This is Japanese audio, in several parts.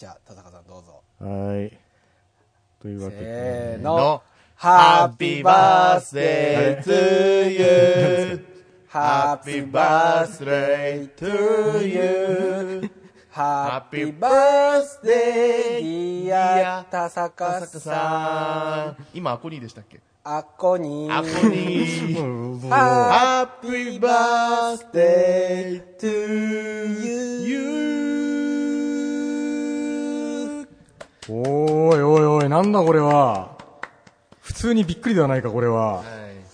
じゃあ田中さんどうぞ。 はい。というわけで。 せーの。Happy birthday to you. Happy birthday to you.Happy birthday, dear 田坂さん。 今、アコニーでしたっけ？ アコニー。 アコニー。 Happy birthday to you. おいおいおい、なんだこれは。普通にびっくりではないか、これは。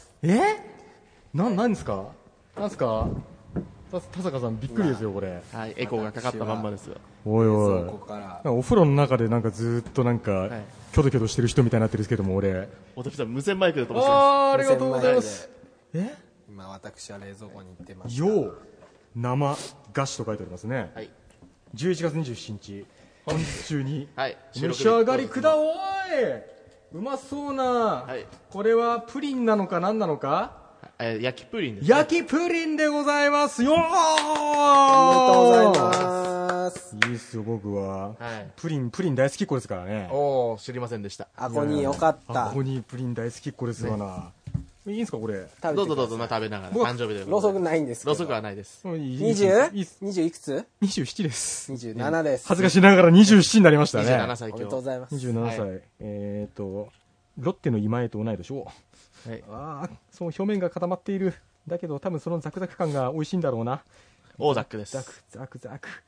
なんですか？なんすか？田坂さんびっくりですよこれ。 はい、エコーがかかったまんまですよ。 おいおい。お風呂の中でなんかずっとなんかキョドキョドしてる人みたいになってるんですけども俺。 私は無線マイクで飛ばしてます。 ありがとうございます。 今私は冷蔵庫に行ってました。 よう生菓子と書いてありますね。 はい。 11月27日本日中にお召し上がりくだおい。うまそうな。これはプリンなのか何なのか？ 焼きプリンです、 ね。焼きプリンでございますよー。 ありがとうございます。 いいっすよ僕は、プリン大好きっ子ですからね。 おー、知りませんでした。 アコニーよかった。 アコニープリン大好きっ子ですわな。いいんすかこれ？ どうぞどうぞ、食べながら。誕生日で。 ろうそくないんですけど。 ろうそくはないです。 20いくつ ？27です。 27です。 恥ずかしながら27になりましたね。 27歳今日。 おめでとうございます。 27歳。ロッテの今江と同い年を。はい、その表面が固まっている。だけど多分そのザクザク感が美味しいんだろうな。 オーザックです。 ザク。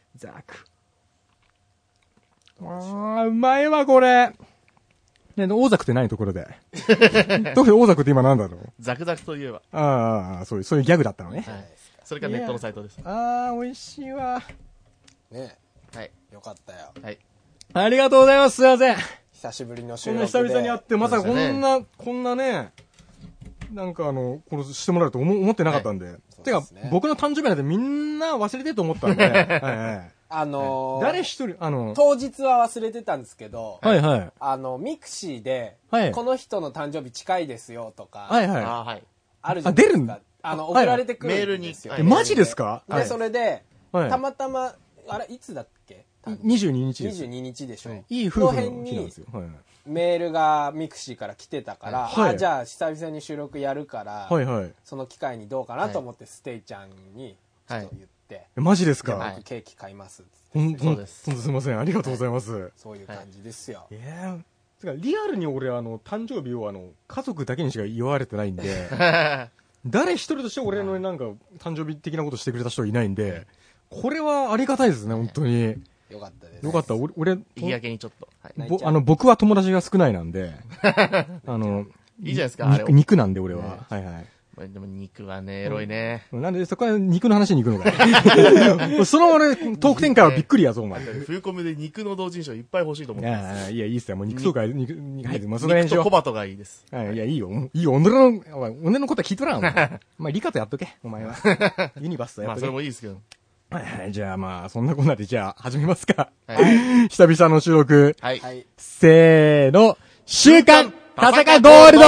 うまいわこれ。ね、オーザクって何ところで。どうしてオーザクって今なんだろう。 ザクザクといえば。 そういうギャグだったのね。 はい。それがネットのサイトです。 美味しいわ。 ね。 はい。 よかったよ。 はい。 ありがとうございます。すいません。 久しぶりの収録で。 久々に会ってまさかこんなね。なんかこれしてもらえると思ってなかったんで。てか、僕の誕生日なんてみんな忘れてると思ったんで。誰一人、 当日は忘れてたんですけど、ミクシーで、この人の誕生日近いですよとか、あるじゃないですか。送られてくるんですよ。 マジですか？ で、それで、たまたま、いつだっけ ？22日です。 22日でしょ。 いい夫婦の日なんですよ。 メールがミクシーから来てたから、じゃあ久々に収録やるから、その機会にどうかなと思ってステイちゃんにちょっと言って、 マジですか？ 僕ケーキ買います。 そうです。すみません、ありがとうございます。 そういう感じですよ。 リアルに俺誕生日を家族だけにしか祝われてないんで、誰一人として俺のなんか誕生日的なことしてくれた人いないんで、これはありがたいですね本当に。 よかったです。 よかった。俺、 いいやけにちょっと。 僕は友達が少ないなんで、 いいじゃないですか、あれ。 肉なんで俺は。 でも肉はね、エロいね。 なんでそこは肉の話に行くのかい。その俺、トーク展開はびっくりやぞ、お前。 冬コミで肉の同人誌をいっぱい欲しいと思ってます。 いや、いいっすよ。もう肉とか、肉と小鳩がいいです。 いや、いいよ。俺のことは聞いとらん。お前、リカとやっとけ、お前は。ユニバースとやっとけ。 それもいいですけど。 じゃあそんなこんなでじゃあ始めますか。久々の収録。せーの、週刊田坂ゴールド。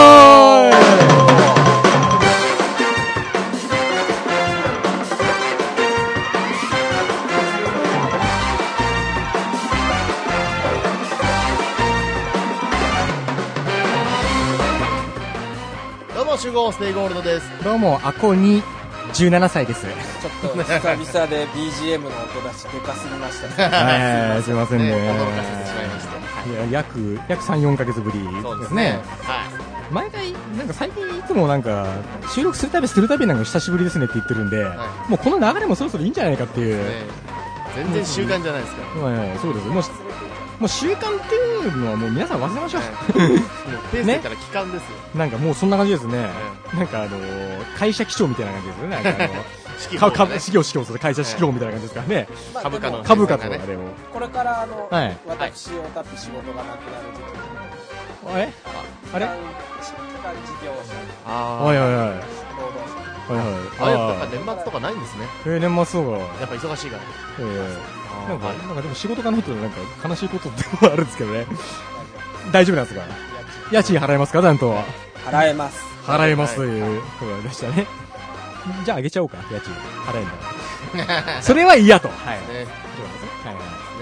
どうも、集合ステイゴールドです。 どうも、アコに17歳です。 ちょっと久々で BGM の音出しでかすぎましたね。すいませんね。 驚かせてしまいました。 いや、約3、4ヶ月ぶりですね。毎回、なんか最近いつもなんか、収録するたびなんか久しぶりですねって言ってるんで、もうこの流れもそろそろいいんじゃないかっていう。 全然習慣じゃないですか。 そうです。もう習慣っていうのはもう皆さん忘れましょう。 ペースでから期間ですよ。 なんかもうそんな感じですね。なんか会社基調みたいな感じですよね。事業する会社指標みたいな感じですからね。株価とかでも。 これから私おたぴ仕事がなくなる時期。 あれ？ 事業者。 はい。 やっぱ年末とかないんですね。 年末とか。 やっぱ忙しいから。 なんかでも仕事がないとなんか悲しいことでもあるんですけどね。大丈夫なんですか？家賃払えますか？ちゃんと。 払えます。 払えますということでしたね。じゃああげちゃおうか、家賃。払えんだ。それは嫌と。はい。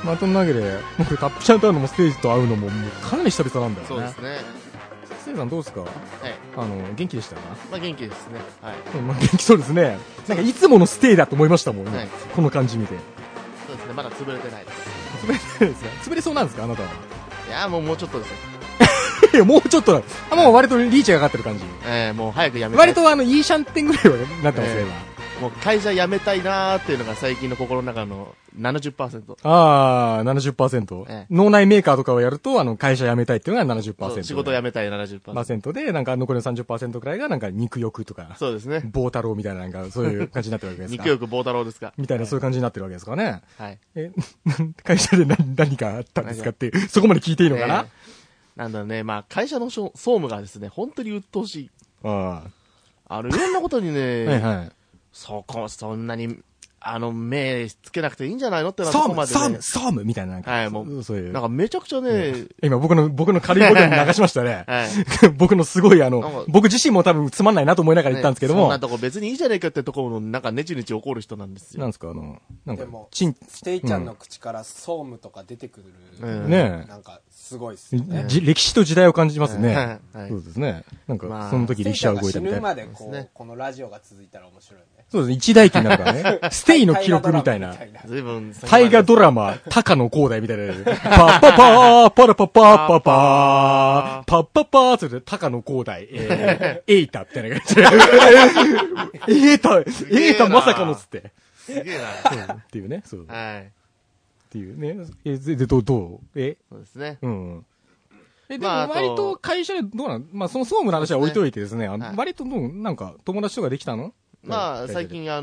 まあ、とんなわけで、僕、タップちゃんと会うのもステージと会うのも、もうかなり久々なんだよね。 そうですね。 せいさんどうですか？はい。元気でしたか？ まあ元気ですね。はい。 まあ元気そうですね。なんかいつものステイだと思いましたもんね。はい、この感じ見て。 そうですね、まだ潰れてないです。 潰れてないですか？潰れそうなんですかあなたは。 いやもうちょっとですよ。 いや、もうちょっともう割とリーチがかかってる感じ。 もう早くやめたい。 割といいシャンテンぐらいはなってますね、今。 もう会社辞めたいなーっていうのが最近の心の中の 70%。 ああ、70%。脳内メーカーとかをやると、会社辞めたいっていうのが 70%。 仕事辞めたい 70%。 で、なんか残りの 30% くらいがなんか肉欲とか。 そうですね。 棒太郎みたいななんかそういう感じになってるわけですか。 肉欲棒太郎ですか。 みたいなそういう感じになってるわけですかね。 はい。 会社で何かあったんですかって、そこまで聞いていいのかな？ なんだろうね、まあ会社の総務がですね、本当に鬱陶しい。いろんなことにね、はいはい。そんなに、目つけなくていいんじゃないのってなとこまでね。 総務みたいな。 はい、もう、そういう。なんかめちゃくちゃね、 今僕の軽いボケに流しましたね。はい。僕のすごい僕自身も多分つまんないなと思いながら言ったんですけども。 そんなとこ別にいいじゃねえかってところの、なんかネチネチ怒る人なんですよ。 なんですかなんか、でも、ステイちゃんの口から総務とか出てくる。 ねえ。 なんか、すごいっすね。 歴史と時代を感じますね。そうですね。なんか、その時歴史は動いたみたいな。 死ぬまでこのラジオが続いたら面白いね。 そうですね。一代記になるからね。ステイの記録みたいな。大河ドラマ、高野光大みたいな。パッパパー、パラパパーパパー、パッパパーつって高野光大、エイタみたいな感じで。エイタまさかのつって。 すげえな。 っていうね。そう。 はい。 っていうね。で、どうそうですね。 うん。でも割と会社でどうなんまあその総務の話は置いといてですね。割となんか友達とかできたの？ まあ、最近はい、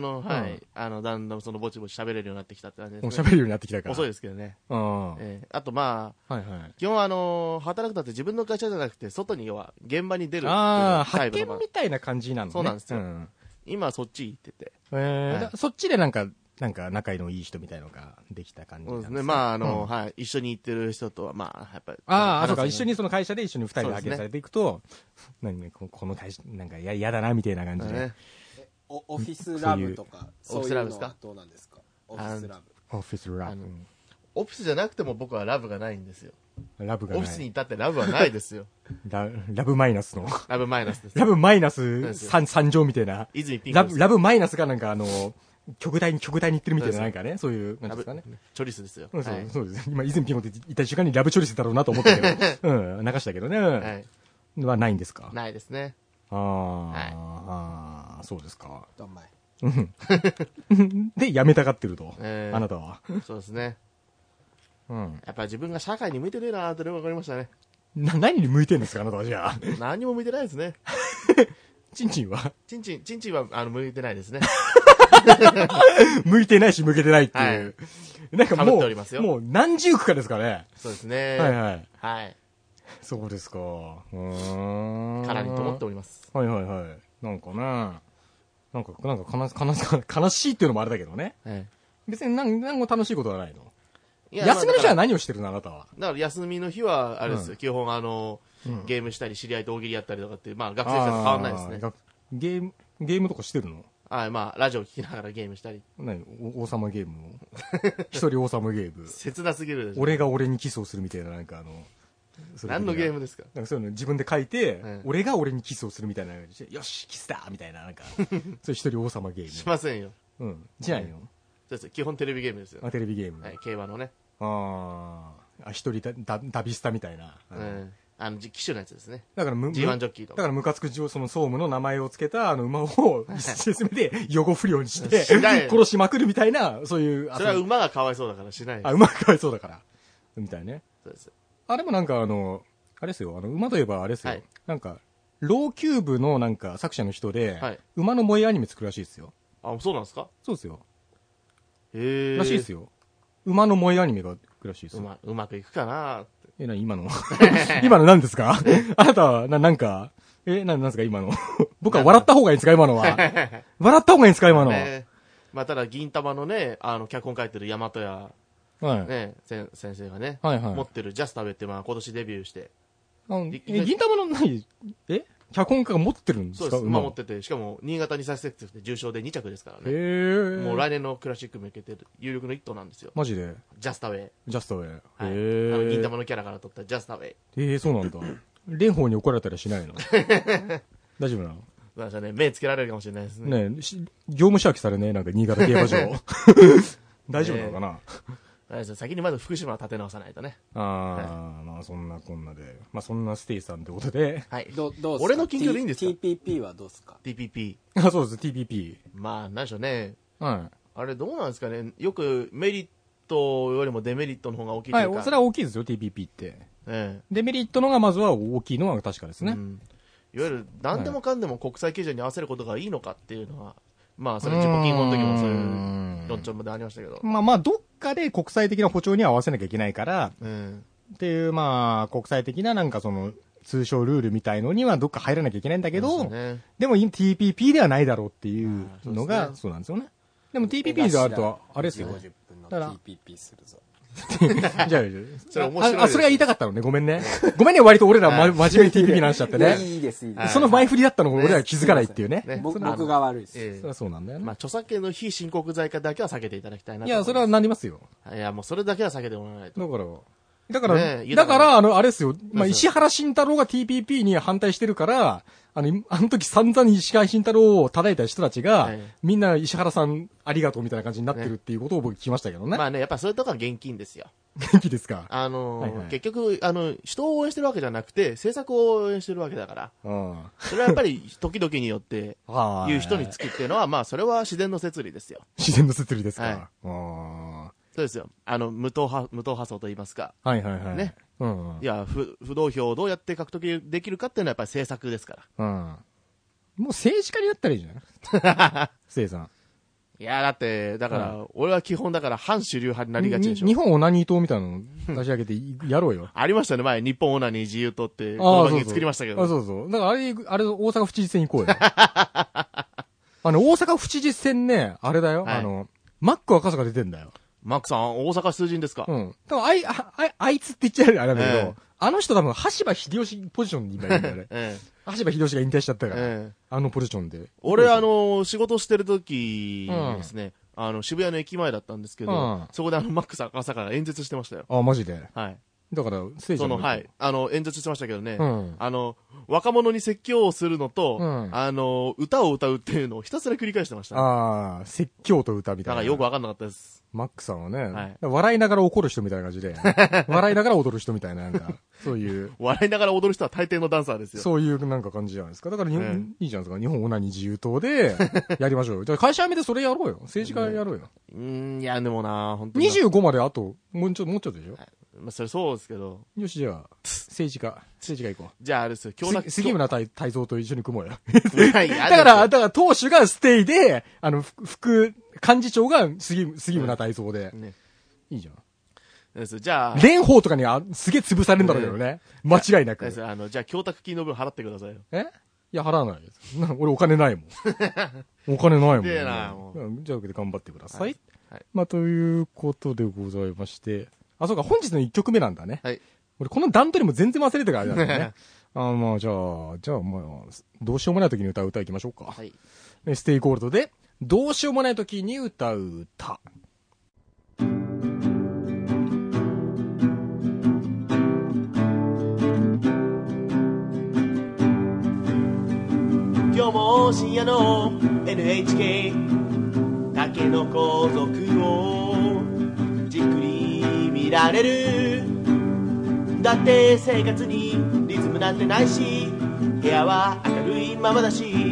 だんだんぼちぼち喋れるようになってきたって感じですね。 もう喋れるようになってきたから。 遅いですけどね。あとまあ、基本働くだって自分の会社じゃなくて、外には現場に出る。 派遣みたいな感じなのね。 そうなんですよ。今そっち行ってて。 そっちでなんか仲のいい人みたいのができた感じなんですね。 そうですね。まあはい、一緒に行ってる人とは、まあ、やっぱり。 そうか、一緒にその会社で一緒に二人で派遣されていくと、この会社、なんか嫌だな、みたいな感じで。 オフィスラブとか、そういうのはどうなんですか？オフィスラブ。 オフィスラブ。 オフィスじゃなくても僕はラブがないんですよ。 ラブがない。 オフィスにいたってラブはないですよ。 ラブマイナスの。 ラブマイナスです。 ラブマイナス三乗みたいな。 泉ピンク。 ラブマイナスがなんか極大に行ってるみたいななんかね、そういう、なんですかね。 チョリスですよ。 そうです。今、泉ピンクって言った瞬間にラブチョリスだろうなと思ったけど、流したけどね。はないんですか？ ないですね。 そうですか。 どんまい。 で、辞めたがってると。あなたは。 そうですね。やっぱり自分が社会に向いてねえなーって分かりましたね。 何に向いてんですか、あなたはじゃあ。 何も向いてないですね。 チンチンはチンチンは、向いてないですね。 向いてないし向けてないっていう。なんかもう何十区かですかね。 そうですね。はい。 そうですか。 かなりと思っております。 はい。なんかね。なんか悲しいっていうのもあれだけどね。別に何も楽しいことはないの。休みの日は何をしてるのあなたは。 だから休みの日は、あれですよ。基本ゲームしたり、知り合いと大喜利やったりとかって、まあ学生生活変わんないですね。 ゲームとかしてるの？ まあ、ラジオ聞きながらゲームしたり。 王様ゲームを一人王様ゲーム。 切なすぎるでしょ。 俺が俺にキスをするみたいな、なんか何のゲームですか？ なんかそういうの自分で書いて、俺が俺にキスをするみたいな、よし、キスだみたいな、なんか、そう一人王様ゲーム。 しませんよ。 しないの？ そうです。基本テレビゲームですよ。 テレビゲーム。 競馬のね。 一人ダビスタみたいな。 機種のやつですね。 だから、 G1 ジョッキーとか。 だからムカつくその総務の名前を付けた馬を進めて予後不良にして殺しまくるみたいな、そういう。 それは馬がかわいそうだからしない。 馬がかわいそうだから。みたいね。 そうです。 あれもなんかあれですよ、馬といえばあれですよ。なんか、ローキューブのなんか作者の人で、馬の萌えアニメ作るらしいですよ。 そうなんですか？ そうですよ。らしいですよ。馬の萌えアニメが来るらしいですよ。 うまくいくかなって。 今の今の何ですか？あなたは、なんか、なんですか今の僕は笑った方がいいんですか今のは。笑った方がいいんですか今のは。 まあ、ただ、銀玉のね、脚本書いてる大和屋、ね、先生がね、持ってるジャスタベって、まあ、今年デビューして。 銀玉の何脚本家が持ってるんですか？ そうです。持ってて、しかも新潟に再生って重賞で2着ですからね。もう来年のクラシック向けて有力の一頭なんですよ。 マジで？ ジャスタウェイ。 ジャスタウェイ。 はい。銀玉のキャラから取ったジャスタウェイ。そうなんだ。蓮舫に怒られたりしないの？大丈夫なの？ 私はね、目つけられるかもしれないですね。 ね業務仕分けされね、なんか新潟競馬場。大丈夫なのかな？ 先にまず福島を立て直さないとね。 まあそんなこんなで。まあそんなステイさんってことで。 はい。どうすか？俺の近況でいいんですか？ TPP はどうすか？ TPP。 そうです、TPP。 まあ、なんでしょうね。 はい。 あれどうなんですかね。よくメリットよりもデメリットの方が大きいというか。 はい、それは大きいですよ、TPP って。デメリットのがまずは大きいのは確かですね。 いわゆる何でもかんでも国際基準に合わせることがいいのかっていうのは、まあそれ自己禁法の時もそういう論調までありましたけど。 まあどっかで国際的な歩調に合わせなきゃいけないから、っていうまあ国際的ななんかその通称ルールみたいのにはどっか入らなきゃいけないんだけど、でも TPP ではないだろうっていうのがそうなんですよね。でも TPP であるとあれですよ。 50分の TPP するぞ。 じゃあ、それ面白い。それが言いたかったのね。ごめんね。ごめんね、割と俺ら真面目に TPP なんしちゃってね。 いいです、いいです。 その前振りだったのを俺ら気づかないっていうね。 僕が悪いです。 そうなんだよね。 まあ、著作権の非申告罪化だけは避けていただきたいなと。 いや、それはなりますよ。 いや、もうそれだけは避けてもらわないと。 だから、あれですよ。まあ、石原慎太郎が TPP に反対してるから、あの時散々石原慎太郎を叩いた人たちが、みんな石原さんありがとうみたいな感じになってるっていうことを僕聞きましたけどね。 まあね、やっぱそういうとこは現金ですよ。 現金ですか。 結局、人を応援してるわけじゃなくて、政策を応援してるわけだから。それはやっぱり、時々によって、言う人につくっていうのは、まあ、それは自然の摂理ですよ。 自然の摂理ですか。 そうですよ。無党派層と言いますか。ね。いや、不動票をどうやって獲得できるかっていうのはやっぱり政策ですから。 もう政治家になったらいいじゃん。生さん。 いや、だって、だから、俺は基本だから反主流派になりがちでしょ。 日本オナニー党みたいなの出し上げてやろうよ。 ありましたね、前。日本オナニー自由党って、この番組作りましたけど。 そうそう。だからあれ、大阪府知事選行こうよ。大阪府知事選ね、あれだよ。マック赤坂出てんだよ。 マックさん、大阪出陣ですか？ 多分あいつって言っちゃうあれなんだけど、あの人多分、羽柴秀吉ポジションに今いるんだよね。羽柴秀吉が引退しちゃったから、あのポジションで。 俺、仕事してる時ですね、渋谷の駅前だったんですけど、そこでマックさん赤坂が演説してましたよ。 あ、マジで？ はい。 だから、 はい。演説してましたけどね、若者に説教をするのと、歌を歌うっていうのをひたすら繰り返してましたね。 説教と歌みたいな。 だからよくわかんなかったです。 マックさんはね、笑いながら怒る人みたいな感じで、笑いながら踊る人みたいな、なんか、そういう。 笑いながら踊る人は大抵のダンサーですよ。 そういうなんか感じじゃないですか。だから、いいじゃないですか。日本オナニー自由党で、やりましょうよ。じゃあ会社辞めてそれやろうよ。政治家やろうよ。 いや、でもな、本当に。 25まであと、もうちょっとでしょ。 まあ、それそうですけど。 よし、じゃあ、政治家行こう。 じゃあ、あれですよ、 杉村太蔵と一緒に組もうよ。だから党首がステイで、副幹事長が杉村太蔵で。いいじゃん。 じゃあ。 蓮舫とかにすげえ潰されるんだろうけどね。間違いなく。 じゃあ、供託金の分払ってくださいよ。 いや、払わない。俺お金ないもん。お金ないもん。じゃあ、頑張ってください。まあ、ということでございまして。そうか、本日の1曲目なんだね。俺、この段取りも全然忘れてからあれなんだね。まあ、じゃあ、まあ、どうしようもない時に歌う歌いきましょうか。ステイゴールドで、どうしようもない時に歌う歌。 今日も深夜の NHK 竹の子族をじっくり見られる。だって生活にリズムなんてないし、部屋は明るいままだし、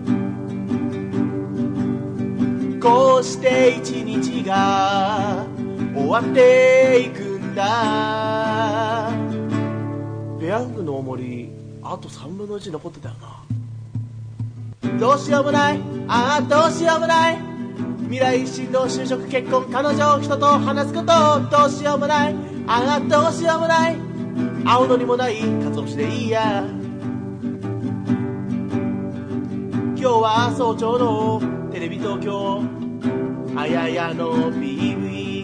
こうして一日が終わっていくんだ。ペヤングの重りあと3分の1残ってたよな。どうしようもない、どうしようもない、未来進路就職結婚彼女人と話すこと、どうしようもない、どうしようもない、青のりもない鰹節でいいや。今日は早朝のテレビ東京あややの PV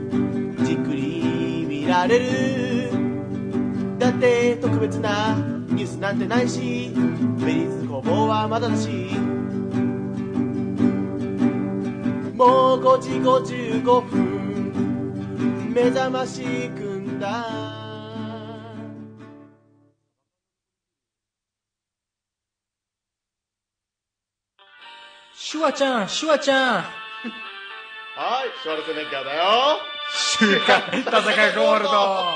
じっくり見られる。だって特別なニュースなんてないしベリーズ工房はまだだしもう5時55分目覚ましくんだシュワちゃんシュワちゃんはいシュワルツェネッガーだよ週刊田坂ゴールド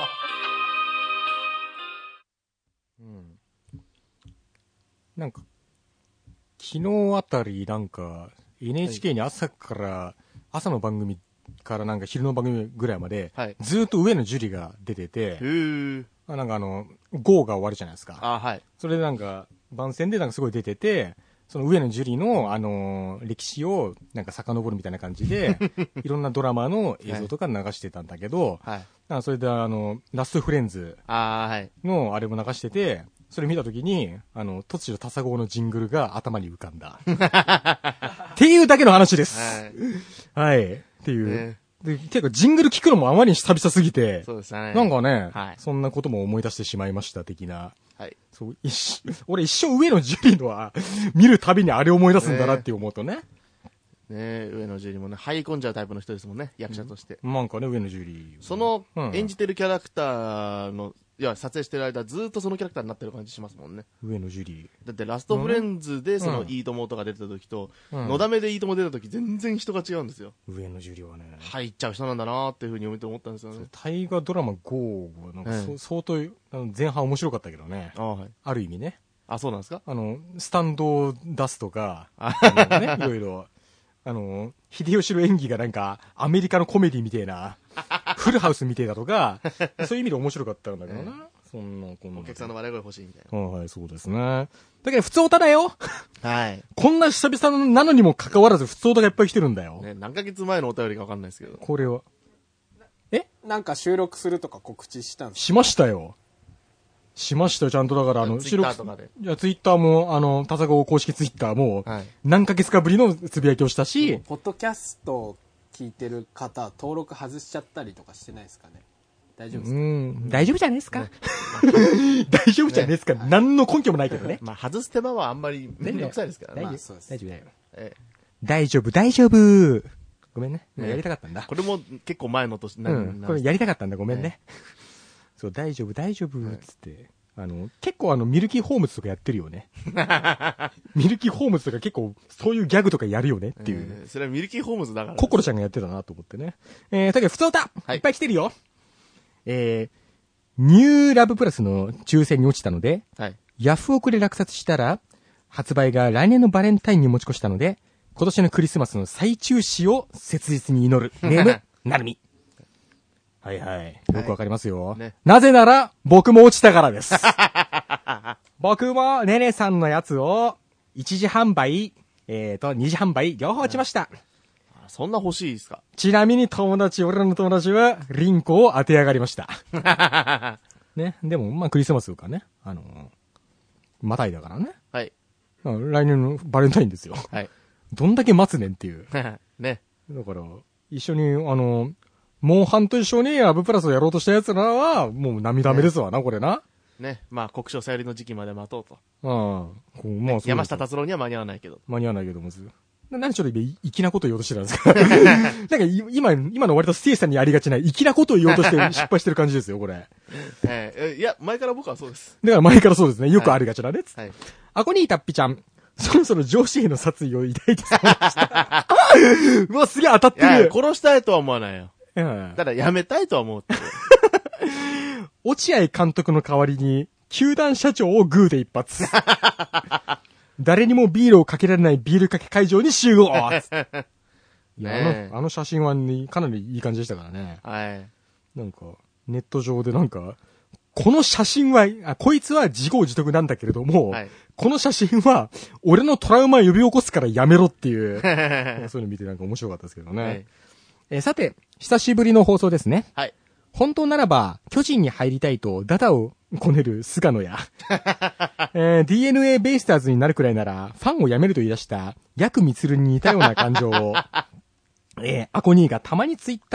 なんか昨日あたりなんか NHK に朝の番組からなんか昼の番組ぐらいまで、はい、ずっと上野樹里が出てて、なんかGO が終わるじゃないですか。 あ、はい。 それでなんか番宣でなんかすごい出てて、その上野樹里の歴史をなんか遡るみたいな感じで、いろんなドラマの映像とか流してたんだけど、はい、なんかそれでラストフレンズのあれも流してて、それ見たときに、突如タサゴのジングルが頭に浮かんだ。っていうだけの話です。はい。はい。っていう。で、結構ジングル聞くのもあまりに久々すぎて、 そうですね。 なんかね、はい、そんなことも思い出してしまいました的な。はい。そう、俺一生上野樹里のは、見るたびにあれ思い出すんだなって思うとね。 ね上野樹里もね、入り込んじゃうタイプの人ですもんね、役者として。 なんかね、上野樹里。 その、演じてるキャラクターの、いや、撮影してる間、ずっとそのキャラクターになってる感じしますもんね。 上野樹里。 だって、ラストフレンズで、いいともとか出てた時と、のだめでいいとも出た時、全然人が違うんですよ。 上野樹里はね。 入っちゃう人なんだなーっていうふうに思ったんですよね。 大河ドラマ GO は、なんか相当、前半面白かったけどね。 はい、 ある意味ね。 あ、そうなんですか？ スタンドを出すとか、ね、いろいろ。秀吉の演技がなんか、アメリカのコメディみたいな、フルハウスみたいだとか、そういう意味で面白かったんだけどな。そんな、 お客さんの笑い声欲しいみたいな。 はい、そうですね。だけど、普通オタだよ。 はい。 こんな久々なのにも関わらず、普通オタがいっぱい来てるんだよ。 ね、何ヶ月前のお便りか分かんないですけど。 これは。 なんか収録するとか告知したんですか？ しましたよ。しましたよ、ちゃんと。だから、 収録。ツイッターとかで。 いや、ツイッターも、タサゴ公式ツイッターも、何ヶ月かぶりのつぶやきをしたし、 ポッドキャストを聞いてる方、登録外しちゃったりとかしてないですかね？大丈夫ですか？ 大丈夫じゃないですか？大丈夫じゃないですか？何の根拠もないけどね。 まあ、外す手間はあんまりめんどくさいですからね。 大丈夫だよ。大丈夫、大丈夫。ごめんね。やりたかったんだ。 これも結構前の年、 これやりたかったんだ、ごめんね。そう、大丈夫、大丈夫、つって。結構ミルキーホームズとかやってるよね。ミルキーホームズとか結構、そういうギャグとかやるよねっていう。 それはミルキーホームズだから。 ココロちゃんがやってたなと思ってね。だけど、普通歌、いっぱい来てるよ。ニューラブプラスの抽選に落ちたので、ヤフオクで落札したら、発売が来年のバレンタインに持ち越したので、今年のクリスマスの再中止を切実に祈る。ネーム、なるみ。はいはい。よくわかりますよ。ね、なぜなら、僕も落ちたからです。僕も、ねねさんのやつを、1次販売、2次販売、両方落ちました。 そんな欲しいですか？ ちなみに俺らの友達は、リンコを当て上がりました。ね。でも、まあ、クリスマスかね。またいだからね。 はい。 来年のバレンタインですよ。はい。どんだけ待つねんっていう。 ね。 だから、一緒に、モンハンと一緒にアブプラスをやろうとした奴らは、もう涙目ですわな、これな。 ね。まあ、国章さよりの時期まで待とうと。 まあ、 山下達郎には間に合わないけど。 間に合わないけど、まず。何ちょっと粋なことを言おうとしてたんですか？なんか、今の割とステイさんにありがちな、粋なことを言おうとして失敗してる感じですよ、これ。 いや、前から僕はそうです。 だから前からそうですね。よくありがちなね。はい。アコニータッピちゃん。そろそろ上司への殺意を抱いてしまいました。うわ、すげえ当たってる。 いや、殺したいとは思わないよ。ただ、やめたいとは思うって。 落合監督の代わりに、球団社長をグーで一発。誰にもビールをかけられないビールかけ会場に集合。いや、あの写真は、ね、かなりいい感じでしたからね。 はい。 なんか、ネット上でなんか、この写真は、こいつは自業自得なんだけれども、はい、この写真は、俺のトラウマを呼び起こすからやめろっていう、そういうの見てなんか面白かったですけどね。はい、さて、久しぶりの放送ですね。 はい。 本当ならば、巨人に入りたいとダダをこねる菅野や、DNA ベイスターズになるくらいなら、ファンを辞めると言い出した、ヤクミツルに似たような感情を、アコニーがたまにツイッターに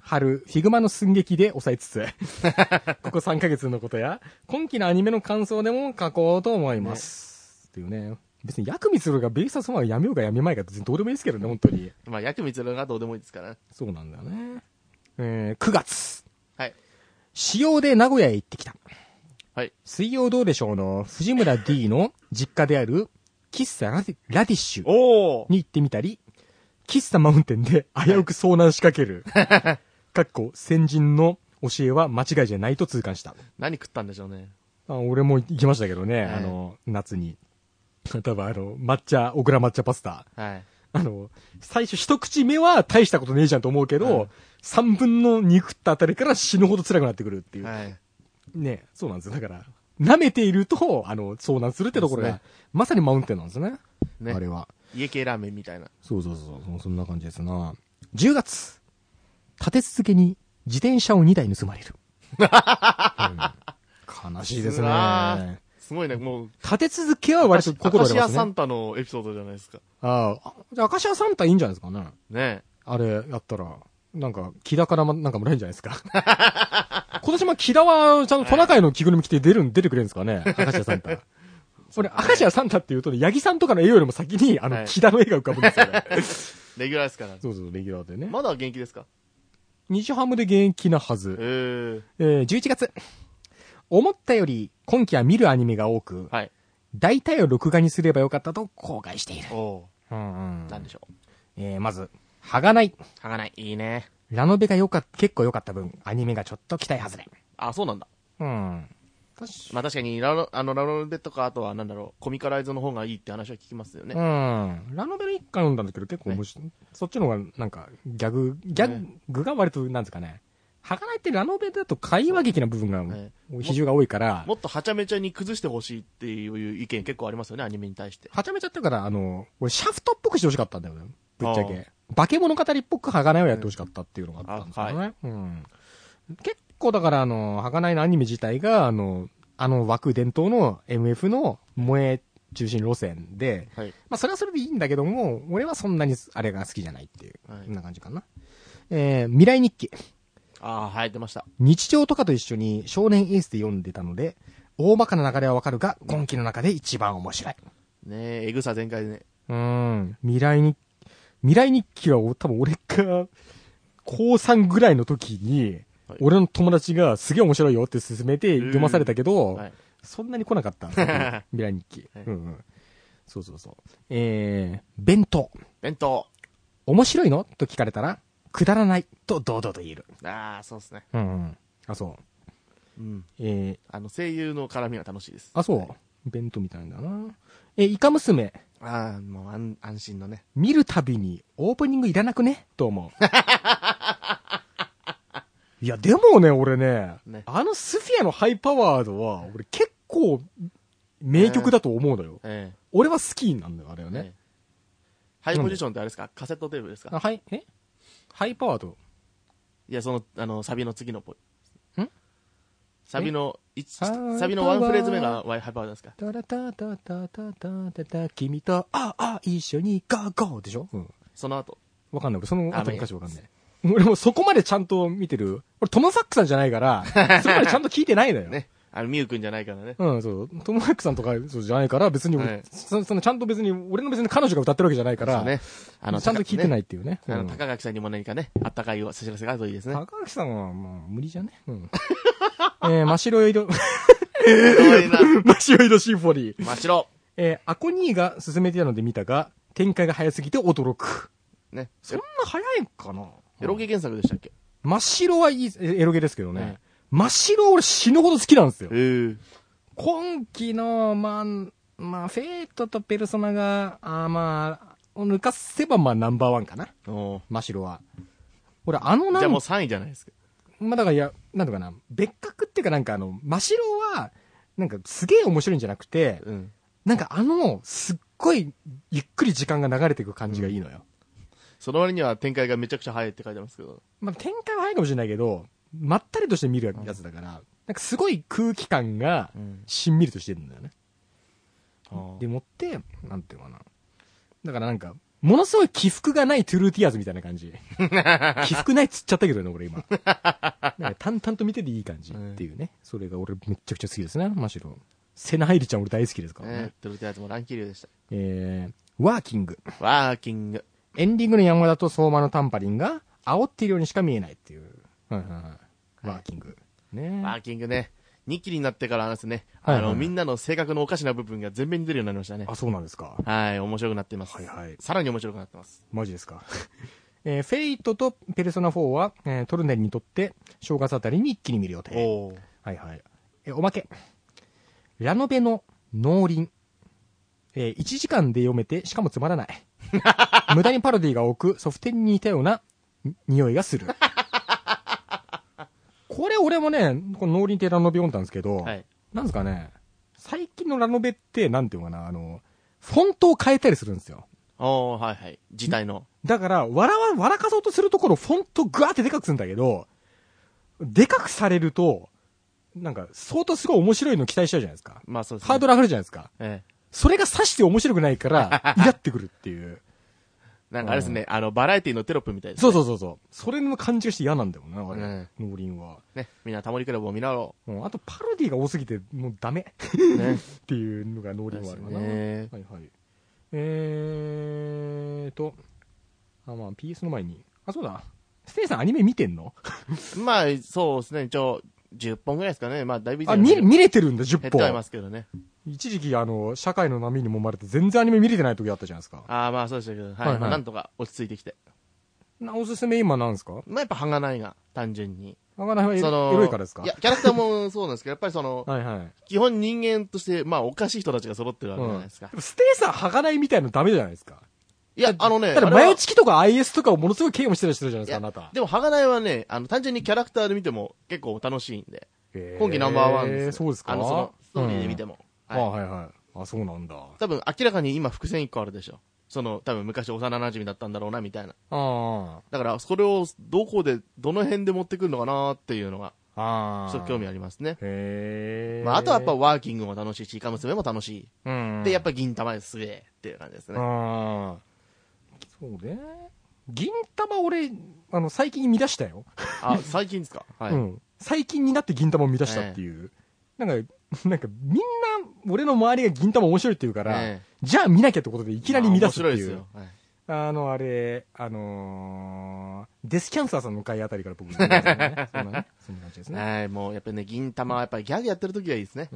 春、フィグマの寸劇で抑えつつ、ここ3ヶ月のことや、今期のアニメの感想でも書こうと思います。っていうね。別に、ヤクミツルがベイスターズファンがやめようがやめまいがどうでもいいですけどね、本当に。 まあ、ヤクミツルがどうでもいいですからね。 そうなんだよね。9月。 はい。 私用で名古屋へ行ってきた。 はい。 水曜どうでしょうの藤村 D の実家である喫茶ラディッシュに行ってみたり、喫茶マウンテンで危うく遭難しかける。先人の教えは間違いじゃないと痛感した。 何食ったんでしょうね。 俺も行きましたけどね、夏に。多分小倉抹茶パスタ。 はい。 最初一口目は大したことねえじゃんと思うけど、3分の2食ったあたりから死ぬほど辛くなってくるっていう。 はい。 ね、そうなんですよ。だから、舐めていると、遭難するってところが、まさにマウンテンなんですね。あれは。 家系ラーメンみたいな。 そう。そんな感じですな。10月。立て続けに自転車を2台盗まれる。悲しいですね。 すごいね、もう。 立て続けは割と心折れますね。 アカシアサンタのエピソードじゃないですか。 じゃあアカシアサンタいいんじゃないですかね。 ねあれやったら、なんか、木田からなんかもらえるんじゃないですか。今年も木田はちゃんとトナカイの着ぐるみ着て出てくれるんですかね。アカシアサンタ。俺、アカシアサンタって言うとね、八木さんとかの絵よりも先に、木田の絵が浮かぶんですよね。 レギュラーですから。 そう、レギュラーでね。 まだ元気ですか？ 日ハムで元気なはず。11月。思ったより、今期は見るアニメが多く、 はい。 大体を録画にすればよかったと後悔している。 なんでしょう。まず、はがない。 はがない。いいね。 ラノベが結構良かった分、アニメがちょっと期待外れ。 あ、そうなんだ。まあ確かにラノベとか、あとはコミカライズの方がいいって話は聞きますよね。 ラノベの一巻読んだんだけど結構面白い。そっちの方がなんか、ギャグが割となんですかね。はがないってラノベだと会話劇な部分が、比重が多いから。 もっとはちゃめちゃに崩してほしいっていう意見結構ありますよね、アニメに対して。 はちゃめちゃってから、俺シャフトっぽくしてほしかったんだよね。ぶっちゃけ。化け物語っぽくはがないをやってほしかったっていうのがあったんですよね。結構だから、はがないのアニメ自体が、枠伝統の MF の萌え中心路線で、まあそれはそれでいいんだけども、俺はそんなにあれが好きじゃないっていう、そんな感じかな。未来日記。 はい、出ました。 日常とかと一緒に少年エースで読んでたので、大まかな流れはわかるが、今期の中で一番面白い。 ねえ、エグさ全開でね。 未来日記は多分俺が高3ぐらいの時に、俺の友達がすげえ面白いよって勧めて読まされたけど、そんなに来なかった。未来日記。そう。弁当。面白いのと聞かれたら、くだらないと堂々と言える。 そうですね。 そう。 声優の絡みは楽しいです。 そう。弁当みたいだな。イカ娘。 もう安心のね。 見るたびにオープニングいらなくねと思う。いや、でもね、俺ね、スフィアのハイパワードは、俺結構、名曲だと思うのよ。俺は好きなんだよ、あれはね。 ハイポジションってあれですか？カセットテープですか？ ハイパワード？ いや、サビの次のポイ。サビのワンフレーズ目がハイパワードですか？ タラタタタタタタ君と、一緒にゴーゴーでしょ？ その後。 わかんない。俺その後の歌詞わかんない。俺もそこまでちゃんと見てる。俺トム・サックさんじゃないから、そこまでちゃんと聞いてないのよ。 ね。ミュウくんじゃないからね。 そう。トム・サックさんとかそうじゃないから、別に俺、ちゃんと別に、俺の別に彼女が歌ってるわけじゃないから、ちゃんと聞いてないっていうね。 高垣さんにも何かね、あったかいお知らせがあるといいですね。 高垣さんはもう無理じゃね。真白色。真白色シンフォニー。 真白。 アコニーが進めてたので見たが、展開が早すぎて驚く。 ね。 そんな早いかな？ エロゲ原作でしたっけ？ 真っ白はいい、エロゲですけどね。真っ白俺死ぬほど好きなんですよ。今期の、まあ、フェイトとペルソナが、抜かせばナンバーワンかな。真っ白は。俺じゃあもう3位じゃないですか。 だからなんとかな、別格っていうか真っ白は、すげえ面白いんじゃなくて、すっごいゆっくり時間が流れていく感じがいいのよ。 その割には展開がめちゃくちゃ早いって書いてますけど。 展開は早いかもしれないけど、まったりとして見るやつだから、すごい空気感がしんみりとしてるんだよね。でもって、なんていうのかな。だからものすごい起伏がないトゥルーティアーズみたいな感じ。起伏ないっつっちゃったけどね、俺今。淡々と見てていい感じっていうね。それが俺めっちゃくちゃ好きですね、むしろ。セナハイリちゃん俺大好きですからね。 トゥルーティアーズも乱気流でした。 ワーキング。 ワーキング。 エンディングの山田と相馬のタンパリンが煽っているようにしか見えないっていう。ワーキング。ね。 ワーキングね。2期になってからですね、みんなの性格のおかしな部分が全面に出るようになりましたね。 あ、そうなんですか。 はい、面白くなっています。 はいはい。 さらに面白くなってます。 マジですか。フェイトとペルソナ4は、トルネルにとって正月あたりに一気に見る予定。はいはい。おまけ。ラノベの農林。1時間で読めて、しかもつまらない。無駄にパロディが多く、ソフテンに似たような匂いがする。これ俺もね、この農林ってラノベ読んだんですけど、はい、なんですかね、最近のラノベって、なんていうのかな、フォントを変えたりするんですよ。 はいはい。字体の。 だから、笑かそうとするところ、フォントグワーってでかくするんだけど、でかくされると、なんか、相当すごい面白いの期待しちゃうじゃないですか。 まあそうですね。 ハードル上がるじゃないですか。それがさして面白くないから、イラってくるっていう。 なんかあれですね、バラエティのテロップみたいですね。そう。それの感じがして嫌なんだよな、あれ。農林は。 ね、みんなタモリクラブを見習おう。あと、パロディが多すぎて、もうダメ。ね。っていうのが農林はあるかな。はいはい。まあ、PS の前に。あ、そうだ。ステイさんアニメ見てんの？ まあ、そうですね、一応、10本ぐらいですかね。まあ、だいぶ見れてるんだ、10本。 減ってはいますけどね。 一時期社会の波に揉まれて全然アニメ見れてない時あったじゃないですか。 まあそうでしたけど、はい。まあなんとか落ち着いてきて。 おすすめ今なんですか？ まあやっぱハガナイが、単純に。 ハガナイはエロいからですか？ いや、キャラクターもそうなんですけど、やっぱり基本人間として、まあおかしい人たちが揃ってるわけじゃないですか。 ステイさんハガナイみたいのダメじゃないですか。 いや、 だから前打ち機とか IS とかをものすごい嫌悪してる人じゃないですか、あなた。 でもハガナイはね、単純にキャラクターで見ても結構楽しいんで。今季ナンバーワンです。 そうですか？ ストーリーで見ても。 はいはい。あ、そうなんだ。 多分明らかに今伏線1個あるでしょ。多分昔幼馴染だったんだろうな、みたいな。だから、それをどの辺で持ってくるのかなっていうのが、ちょっと興味ありますね。まあ、あとはやっぱワーキングも楽しいし、イカ娘も楽しい。で、やっぱ銀玉すげえっていう感じですね。 そうね。銀玉俺、最近見出したよ。 最近ですか？はい。 最近になって銀玉を見出したっていう。なんかみんな、俺の周りが銀玉面白いって言うから、じゃあ見なきゃってことでいきなり見出すっていう。面白いですよ。あれ、デスキャンサーさんの回あたりから僕見てますね。そんな感じですね。 はい、もうやっぱりね、銀玉はやっぱりギャグやってる時がいいですね。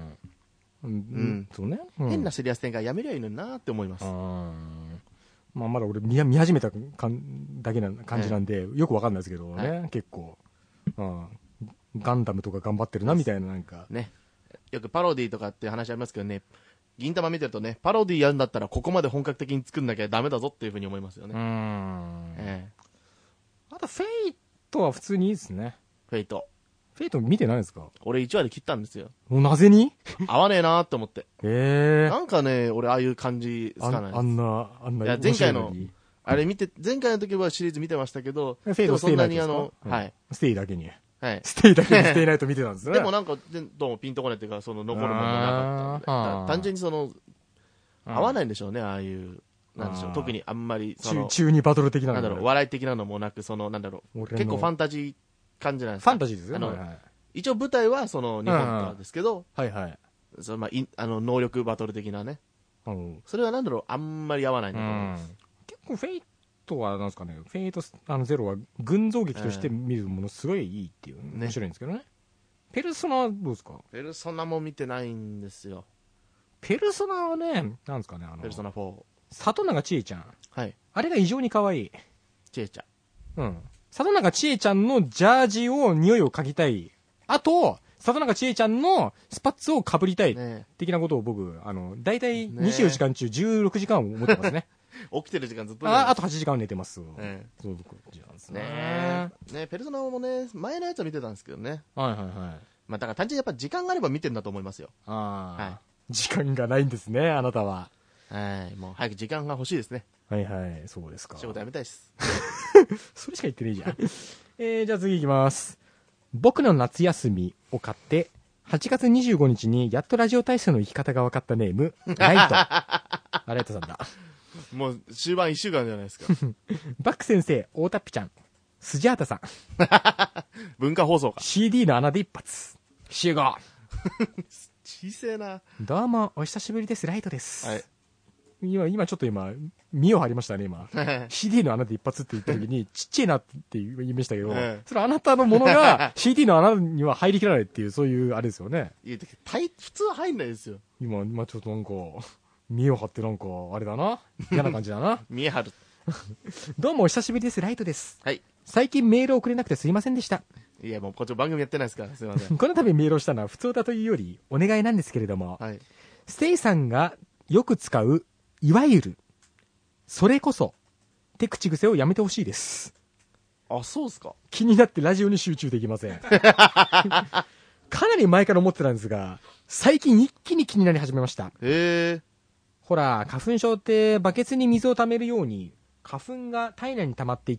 そうね。 変なシリアス展開やめりゃいいのになって思います。 まあまだ俺見始めただけな感じなんで、よくわかんないですけどね、結構。ガンダムとか頑張ってるなみたいななんか。 ね。よくパロディとかっていう話ありますけどね、銀玉見てるとね、パロディやるんだったらここまで本格的に作んなきゃダメだぞっていうふうに思いますよね。 あとフェイトは普通にいいですね。 フェイト見てないですか？ 俺1話で切ったんですよ。 なぜに？ 合わねえなーって思って。なんかね、俺ああいう感じつかないです。 あんな。 いや、前回の、あれ前回の時はシリーズ見てましたけど、 フェイトそんなにはい。 ステイだけに。 はい。 ステイだけにステイナイト見てたんですね。 でもなんか、どうもピンとこないっていうか、残るものがなかったんで。単純に合わないんでしょうね、ああいう。なんでしょう。特にあんまり、 中にバトル的なの。なんだろう、笑い的なのもなく、なんだろう。結構ファンタジー感じなんですか。ファンタジーですよね。 一応舞台は日本とかですけど、 はいはい。 能力バトル的なね。それはなんだろう、あんまり合わないんだと思います。 結構フェイトはなんですかね、フェイトゼロは群像劇として見るものすごいいいっていう、面白いんですけどね。ペルソナはどうですか？ ペルソナも見てないんですよ。 ペルソナはね、なんですかね、 ペルソナ4。 里永千恵ちゃん。 はい。 あれが異常に可愛い。 千恵ちゃん。里永千恵ちゃんのジャージを匂いを嗅ぎたい。あと、里永千恵ちゃんのスパッツを被りたい。的なことを僕、だいたい24時間中16時間を持ってますね。 起きてる時間ずっとあと8時間寝てます。そういう感じなんですね。ペルソナもね、前のやつは見てたんですけどね。 はいはいはい。 まあだから単純にやっぱ時間があれば見てんだと思いますよ。 はい。時間がないんですね、あなたは。 はい。もう早く時間が欲しいですね。 はいはい、そうですか。 仕事辞めたいです。 それしか言ってねえじゃん。じゃあ次行きます。僕の夏休みを買って、8月25日にやっとラジオ体操の生き方が分かったネーム、ライト。ありがとうさんだ。 もう終盤1週間じゃないですか。 バック先生、大田っぴちゃん、スジャータさん。 文化放送か。 CD の穴で一発。集合。 小せえな。 どうも、お久しぶりです。ライトです。 はい。 今ちょっと身を張りましたね、今。CD の穴で一発って言った時に、ちっちゃいなって言いましたけど、それあなたのものが CD の穴には入りきらないっていう、そういうあれですよね。 いや、普通は入んないですよ。 今ちょっとなんか、身を張ってなんか、あれだな。嫌な感じだな。 見え張る。 どうもお久しぶりです。ライトです。 はい。 最近メールを送れなくてすいませんでした。 いや、もうこっち番組やってないですから、すいません。 この度メールをしたのは普通だというより、お願いなんですけれども、はい。ステイさんがよく使う、いわゆる、それこそ、って口癖をやめてほしいです。 あ、そうっすか。 気になってラジオに集中できません。かなり前から思ってたんですが、最近一気に気になり始めました。 へえ。 ほら、花粉症ってバケツに水を溜めるように、花粉が体内に溜まっていって、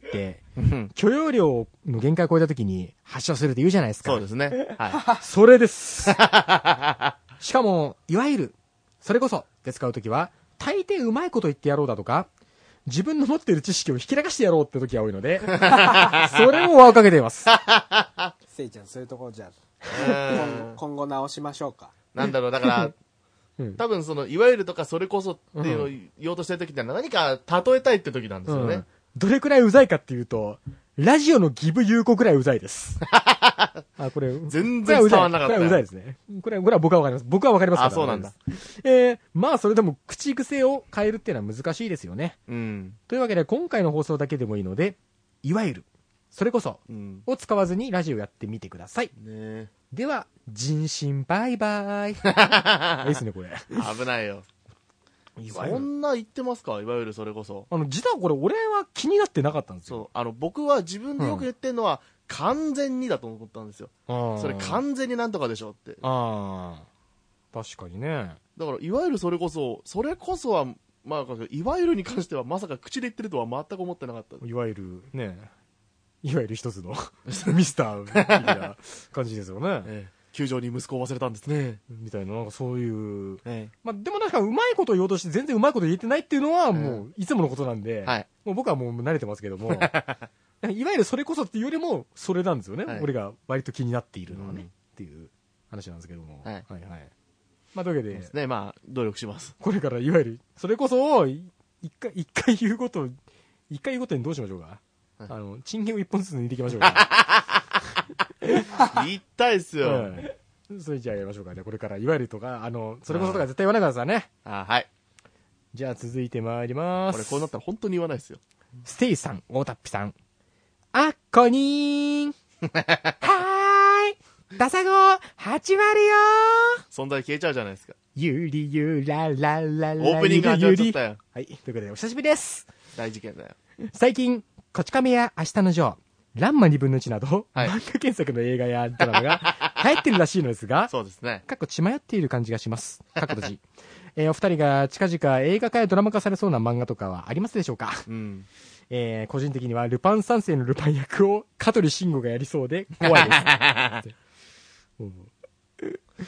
許容量の限界を超えた時に発症するって言うじゃないですか。 そうですね。はい。 それです。しかも、いわゆる、それこそって使うときは、大抵うまいこと言ってやろうだとか、自分の持っている知識をひきらかしてやろうって時が多いので、それも輪をかけています。 せいちゃん、そういうところじゃ今後直しましょうか。 なんだろう、だから、多分その、いわゆるとかそれこそっていうのを言おうとしてる時って何か例えたいって時なんですよね。 どれくらいうざいかっていうと、ラジオのギブ有効くらいうざいです。これ、 全然伝わんなかった。 これはうざいですね。これは僕はわかります。僕はわかりますから。 あ、そうなんだ。 まあそれでも口癖を変えるっていうのは難しいですよね。 うん。 というわけで今回の放送だけでもいいので、いわゆる、それこそ、を使わずにラジオやってみてください。 ね。 では、人心バイバイ。いいですね、これ。 危ないよ。そんな言ってますか、いわゆるそれこそ。 実はこれ俺は気になってなかったんですよ。 そう。僕は自分でよく言ってるのは、完全にだと思ったんですよ。それ完全になんとかでしょって。 確かにね。 だから、いわゆるそれこそは、まあ、いわゆるに関してはまさか口で言ってるとは全く思ってなかった。 いわゆるね、いわゆる一つのミスターみたいな感じですよね。 球場に息子を忘れたんですね。 みたいな、なんかそういう。まあ、でもなんかうまいこと言おうとして全然うまいこと言えてないっていうのはもういつものことなんで、もう僕はもう慣れてますけども、いわゆるそれこそっていうよりもそれなんですよね。俺が割と気になっているのはね、っていう話なんですけども。はいはい。まあ、というわけで。 ね、まあ、努力します。 これからいわゆる、それこそを一回言うごとにどうしましょうか。チンゲを一本ずつ抜いていきましょうか。 言いたいっすよ。 それじゃあやりましょうかね。これからいわゆるとか、それこそとか絶対言わないでくださいね。 はい。 じゃあ続いて参ります。 これこうなったら本当に言わないですよ。 ステイさん、大田っぴさん。あっこにーん。はーい。ダサゴー、8割よー。 存在消えちゃうじゃないですか。 ゆりゆらららら。 オープニング始まっちゃったよ。 はい。ということで、お久しぶりです。 大事件だよ。 最近、こち亀や明日のジョー、ランマ2分の1など、漫画検索の映画やドラマが流行ってるらしいのですが、 そうですね。 血迷っている感じがします。お二人が近々映画化やドラマ化されそうな漫画とかはありますでしょうか。個人的にはルパン三世のルパン役を香取慎吾がやりそうで怖いです。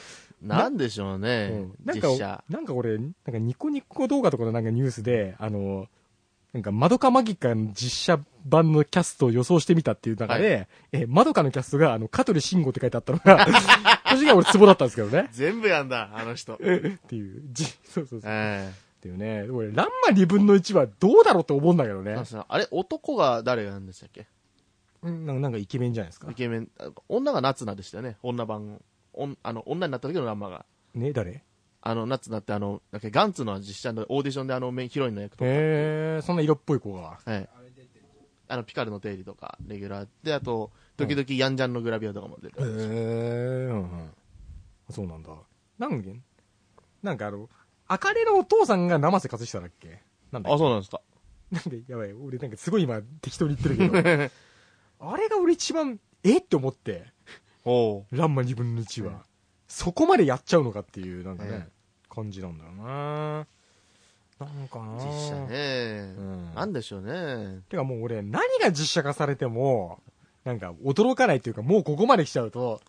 なんでしょうね。実写。 なんか俺、ニコニコ動画とかのなんかニュースで、なんか、マドカマギカの実写版のキャストを予想してみたっていう中で、マドカのキャストが、香取慎吾って書いてあったのが、個人的には俺ツボだったんですけどね。 全部やんだ、あの人。 っていう、そうそうそう。っていうね。俺、ランマ2分の1はどうだろうって思うんだけどね。 あれ、男が誰がやるんでしたっけ？ なんかイケメンじゃないですか。 イケメン。女が夏菜でしたよね、女版。女になった時のランマが。 ね、誰？ 夏菜ってガンツの実写のオーディションでメインヒロインの役とか。 そんな色っぽい子が。 はい。ピカルの定理とか、レギュラーで、あと、時々ヤンジャンのグラビアとかも出てる。 そうなんだ。なんかあかねのお父さんが生瀬勝久だっけ？なんだっけ？ あ、そうなんですか。 なんで、やばい、俺なんかすごい今適当に言ってるけど、あれが俺一番、って思って、ランマ2分の1は。そこまでやっちゃうのかっていう、なんかね、感じなんだよな。なんかな実写ね、なんでしょうね。 てかもう俺、何が実写化されても、なんか驚かないっていうか、もうここまで来ちゃうと、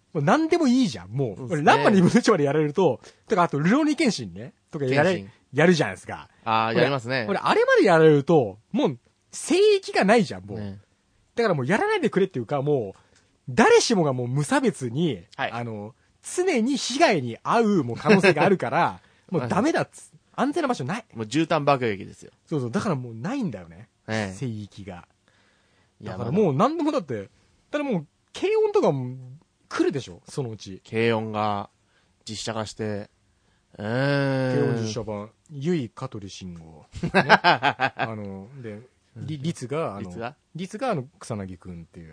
もう何でもいいじゃん、もう。俺、ランマ2分の1までやられると、とか、あと、ルローニケンシンね、とかやるじゃないですか。 ああ、やりますね。 俺、あれまでやられると、もう、聖域がないじゃん、もう。ね、だからもうやらないでくれっていうか、もう、誰しもがもう無差別に、はい、常に被害に遭うもう可能性があるから、もうダメだっつ。安全な場所ない。 もう絨毯爆撃ですよ。 そうそう、だからもうないんだよね。聖域が。だからもう何でもだって、ただもう、軽音とかも来るでしょ、そのうち。 軽音が実写化して、 軽音実写版、ゆい香取慎吾。ね、で、律が草薙くんっていう。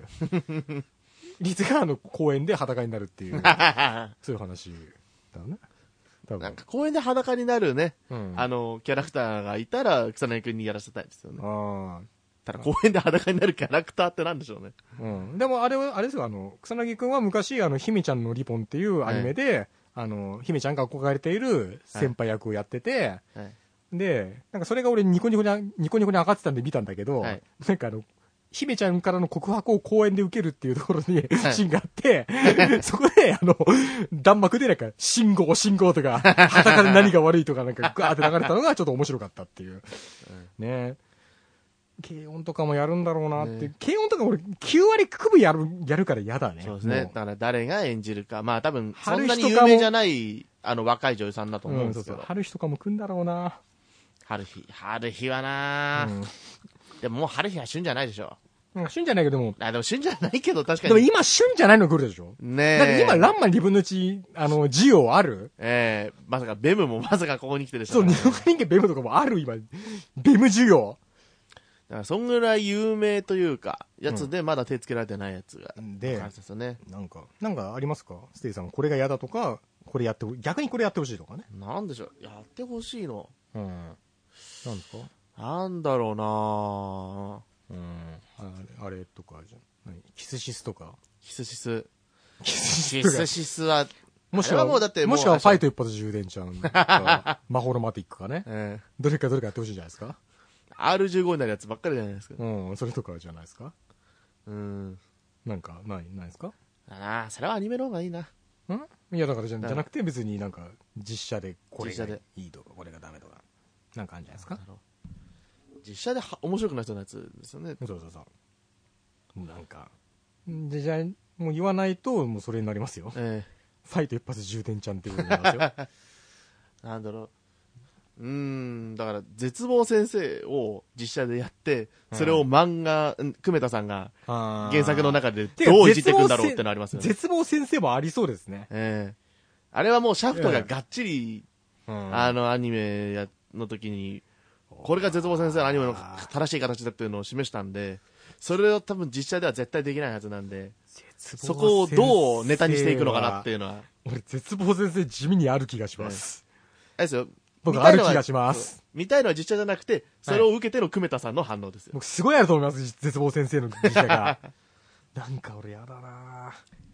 律が公園で裸になるっていう、そういう話だね。 なんか公園で裸になるね、キャラクターがいたら草薙くんにやらせたいですよね。ただ公園で裸になるキャラクターってなんでしょうね。 でもあれですよ、草薙くんは昔、姫ちゃんのリポンっていうアニメで、姫ちゃんが憧れている先輩役をやってて、で、なんかそれが俺ニコニコに上がってたんで見たんだけど、なんか姫ちゃんからの告白を公園で受けるっていうところにシーンがあって、そこで弾幕でなんか信号とか、裸で何が悪いとかなんかガーって流れたのがちょっと面白かったっていう。ね。軽音とかもやるんだろうなって。軽音とか俺9割区分やるから嫌だね。 そうですね。だから誰が演じるか。まあ多分そんなに有名じゃない若い女優さんだと思うんですけど。 春日とかも来んだろうな。 春日はな、でももう春日は旬じゃないでしょ。 旬じゃないけども。 でも旬じゃないけど確かに。 でも今旬じゃないの来るでしょ。 ねえ。 だって今ランマ2分の1、需要ある？ まさかベムもまさかここに来てるし、ね。 そう、日本人間ベムとかもある今。ベム需要。 だからそんぐらい有名というか、やつでまだ手つけられてないやつが。 で、なんかありますか？ステイさん、これが嫌だとか、逆にこれやってほしいとかね。 なんでしょう、やってほしいの。 なんですか？ なんだろうなあれとかじゃん。キスシスとか。 キスシスは、 もしくはファイト一発充電ちゃんか、マホロマティックかね。どれかやってほしいじゃないですか。 R15 になるやつばっかりじゃないですか。 それとかじゃないですか。なんか、ないですか？ それはアニメの方がいいな。 いや、だからじゃなくて別になんか、実写でこれがいいとか、これがダメとか。なんかあるんじゃないですか。 実写で面白くなりそうなやつですよね。 そう。なんか、じゃあ、もう言わないと、もうそれになりますよ。ファイト一発充電ちゃんっていうことになりますよ。 なんだろう。だから、絶望先生を実写でやって、それを漫画、久米田さんが原作の中でどういじっていくんだろうってのありますよね。 絶望先生もありそうですね。 あれはもうシャフトががっちり、アニメの時に、これが絶望先生のアニメの正しい形だっていうのを示したんで、それを多分実写では絶対できないはずなんで、そこをどうネタにしていくのかなっていうのは。 俺、絶望先生地味にある気がします。 あれですよ。 僕、ある気がします。 見たいのは実写じゃなくて、それを受けての久米田さんの反応ですよ。 僕、すごいあると思います、絶望先生の実写が。なんか俺、やだな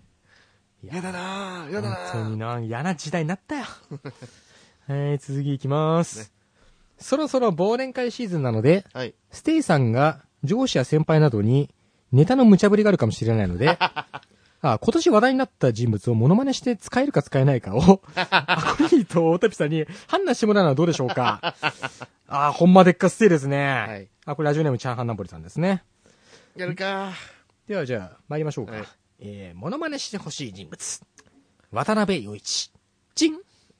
本当に嫌な時代になったよ。はい、続きいきます。そろそろ忘年会シーズンなので、ステイさんが上司や先輩などにネタの無茶ぶりがあるかもしれないので、今年話題になった人物をモノマネして使えるか使えないかを、アコリーとオタピさんに判断してもらうのはどうでしょうか。ほんまでっかステイですね。これラジオネームチャーハンナンボリさんですね。 やるか。 ではじゃあ、参りましょうか。モノマネしてほしい人物。渡辺陽一。チン。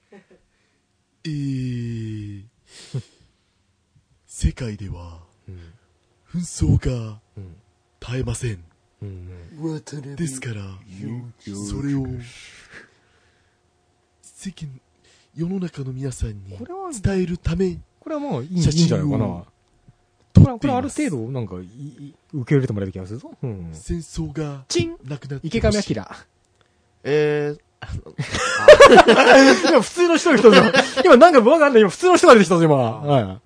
世界では、紛争が絶えません。ですから、それを世の中の皆さんに伝えるため、 これはもういいんじゃないかな。これある程度なんか受け入れてもらえる気がするぞ。 戦争がなくなって池上彰。今普通の人が来たぞ。今なんかわかんない。今普通の人が出てきたぞ、今。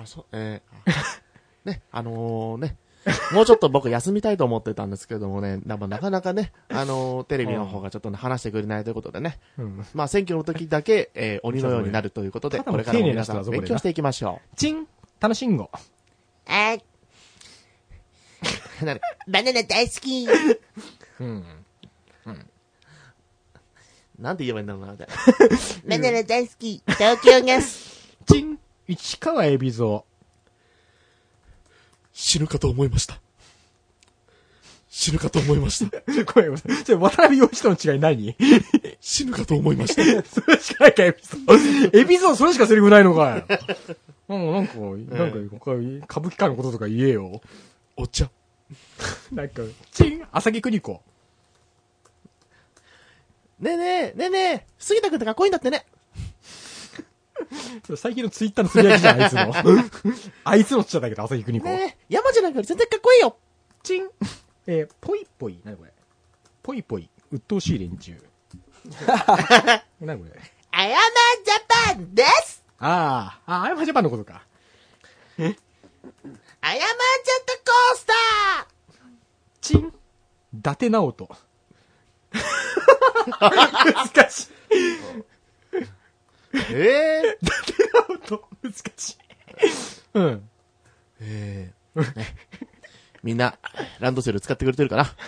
もうちょっと僕休みたいと思ってたんですけどもね、なかなかね、テレビの方がちょっとね、話してくれないということでね。まあ、選挙の時だけ、鬼のようになるということで、これからも皆さん勉強していきましょう。 チン楽しんご。 バナナ大好き。 なんて言えばいいんだろうな、みたいな。 バナナ大好き、東京ガス。 チン、市川海老蔵。 死ぬかと思いました。死ぬかと思いました。 ごめん、渡辺陽一との違い何？ 死ぬかと思いました。 それしかないか、エビゾー。エビゾーそれしかセリフないのかい。なんか、歌舞伎界のこととか言えよ。 お茶。 なんか、チン、浅木邦子。 ねえ、杉田くんってかっこいいんだってね。 最近のツイッターのつぶやきじゃん、あいつの。あいつのっちゃったけど、浅木邦子。 ねえ、山じゃなんかより全然かっこいいよ。 チン。ぽいぽい。なにこれ。ぽいぽい。鬱陶しい連中。なにこれ。 アヤマンジャパンです。 アヤマンジャパンのことか。 アヤマンジェットコースター。 チン。伊達直人。難しい。伊達直人。難しい。うん。 みんな、ランドセル使ってくれてるかな。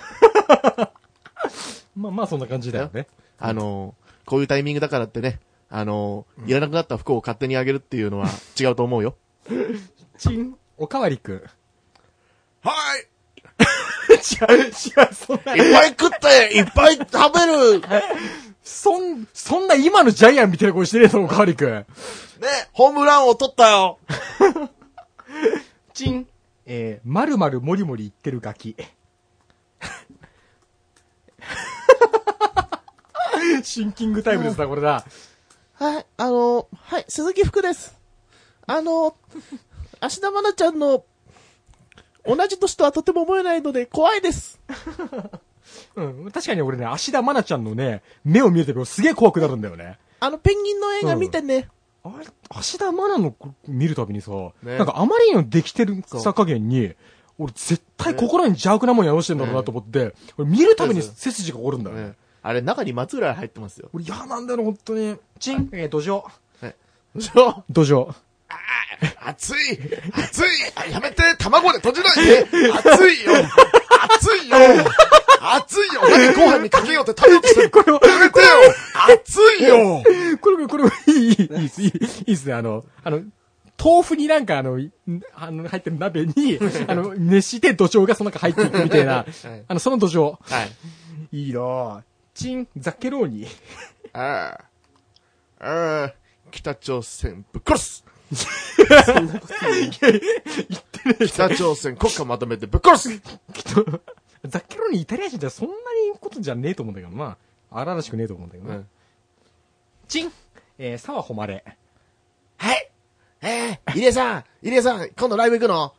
まあそんな感じだよね。 こういうタイミングだからってね、いらなくなった服を勝手にあげるっていうのは違うと思うよ。 チン、おかわりくん。 はい違う、そんな。 いっぱい食って、いっぱい食べる。 そんな今のジャイアンみたいな声してねえぞ、おかわりくん。 ね、ホームランを取ったよ。 チン、〇〇もりもり言ってるガキ。シンキングタイムですな、これだ。 はい、はい、鈴木福です。芦田愛菜ちゃんの、同じ年とはとても思えないので怖いです。 うん、確かに俺ね、芦田愛菜ちゃんのね、目を見るときすげえ怖くなるんだよね。 ペンギンの映画見てね。 あれ、芦田愛菜の見るたびにさ、ね、なんかあまりのできてるさ加減に、俺絶対心に邪悪なもんやろしてんだろうなと思って、俺見るたびに背筋が凍るんだよね。 あれ、中に松浦入ってますよ。 俺嫌なんだよ、本当に。チン、土壌。 土壌。 熱いやめて卵で閉じないで熱いよ何ご飯にかけようって食べようとしてるこれやめてよ熱いよこれいいですね。豆腐になんか入ってる鍋に、熱して土壌がその中入っていくみたいな、その土壌。 はい。 いいなチン、ザッケローニ。 北朝鮮ぶっ殺すそんなこと言ってねえ。北朝鮮国家まとめてぶっ殺すザッケローニイタリア人じゃそんなにことじゃねえと思うんだけどな。荒々しくねえと思うんだけどな。チン、沢誉れ。 はい。入江さん、今度ライブ行くの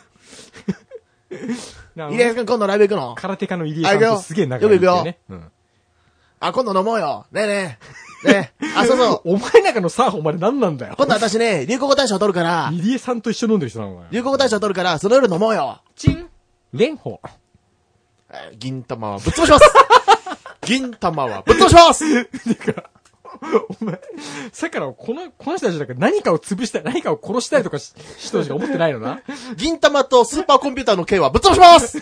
入江さん今度ライブ行くの空手家の入江さんとすげえ仲良いんだよね。 今度飲もうよ。ねえ。そうそう。 お前中の沢誉れ何なんだよ。 今度私ね、流行語大賞取るから。 入江さんと一緒に飲んでる人なのかよ。 流行語大賞取るから、その夜飲もうよ。 チン、蓮舫。 銀玉はぶっ潰します銀玉はぶっ潰しますお前、さっきからこの人たちだから何かを潰したい、何かを殺したいとか人たちが思ってないのな。 銀玉とスーパーコンピューターの剣はぶっ潰します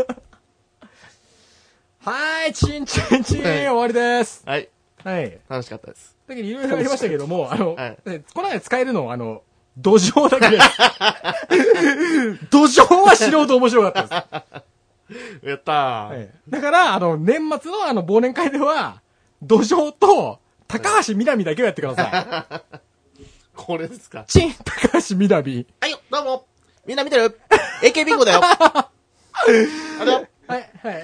はい、チン、終わりです。 はい。 はい。 楽しかったです。 だけどいろいろありましたけども、この中で使えるの、土壌だけです。土壌は素人面白かったです。 やったー。 はい、だから、年末の忘年会では、土壌と、高橋みなみだけをやってください。これですか？ チン、高橋みなみ。 はいよ、どうも。みんな見てる？ AK ビンゴだよ。あれだ。 はい、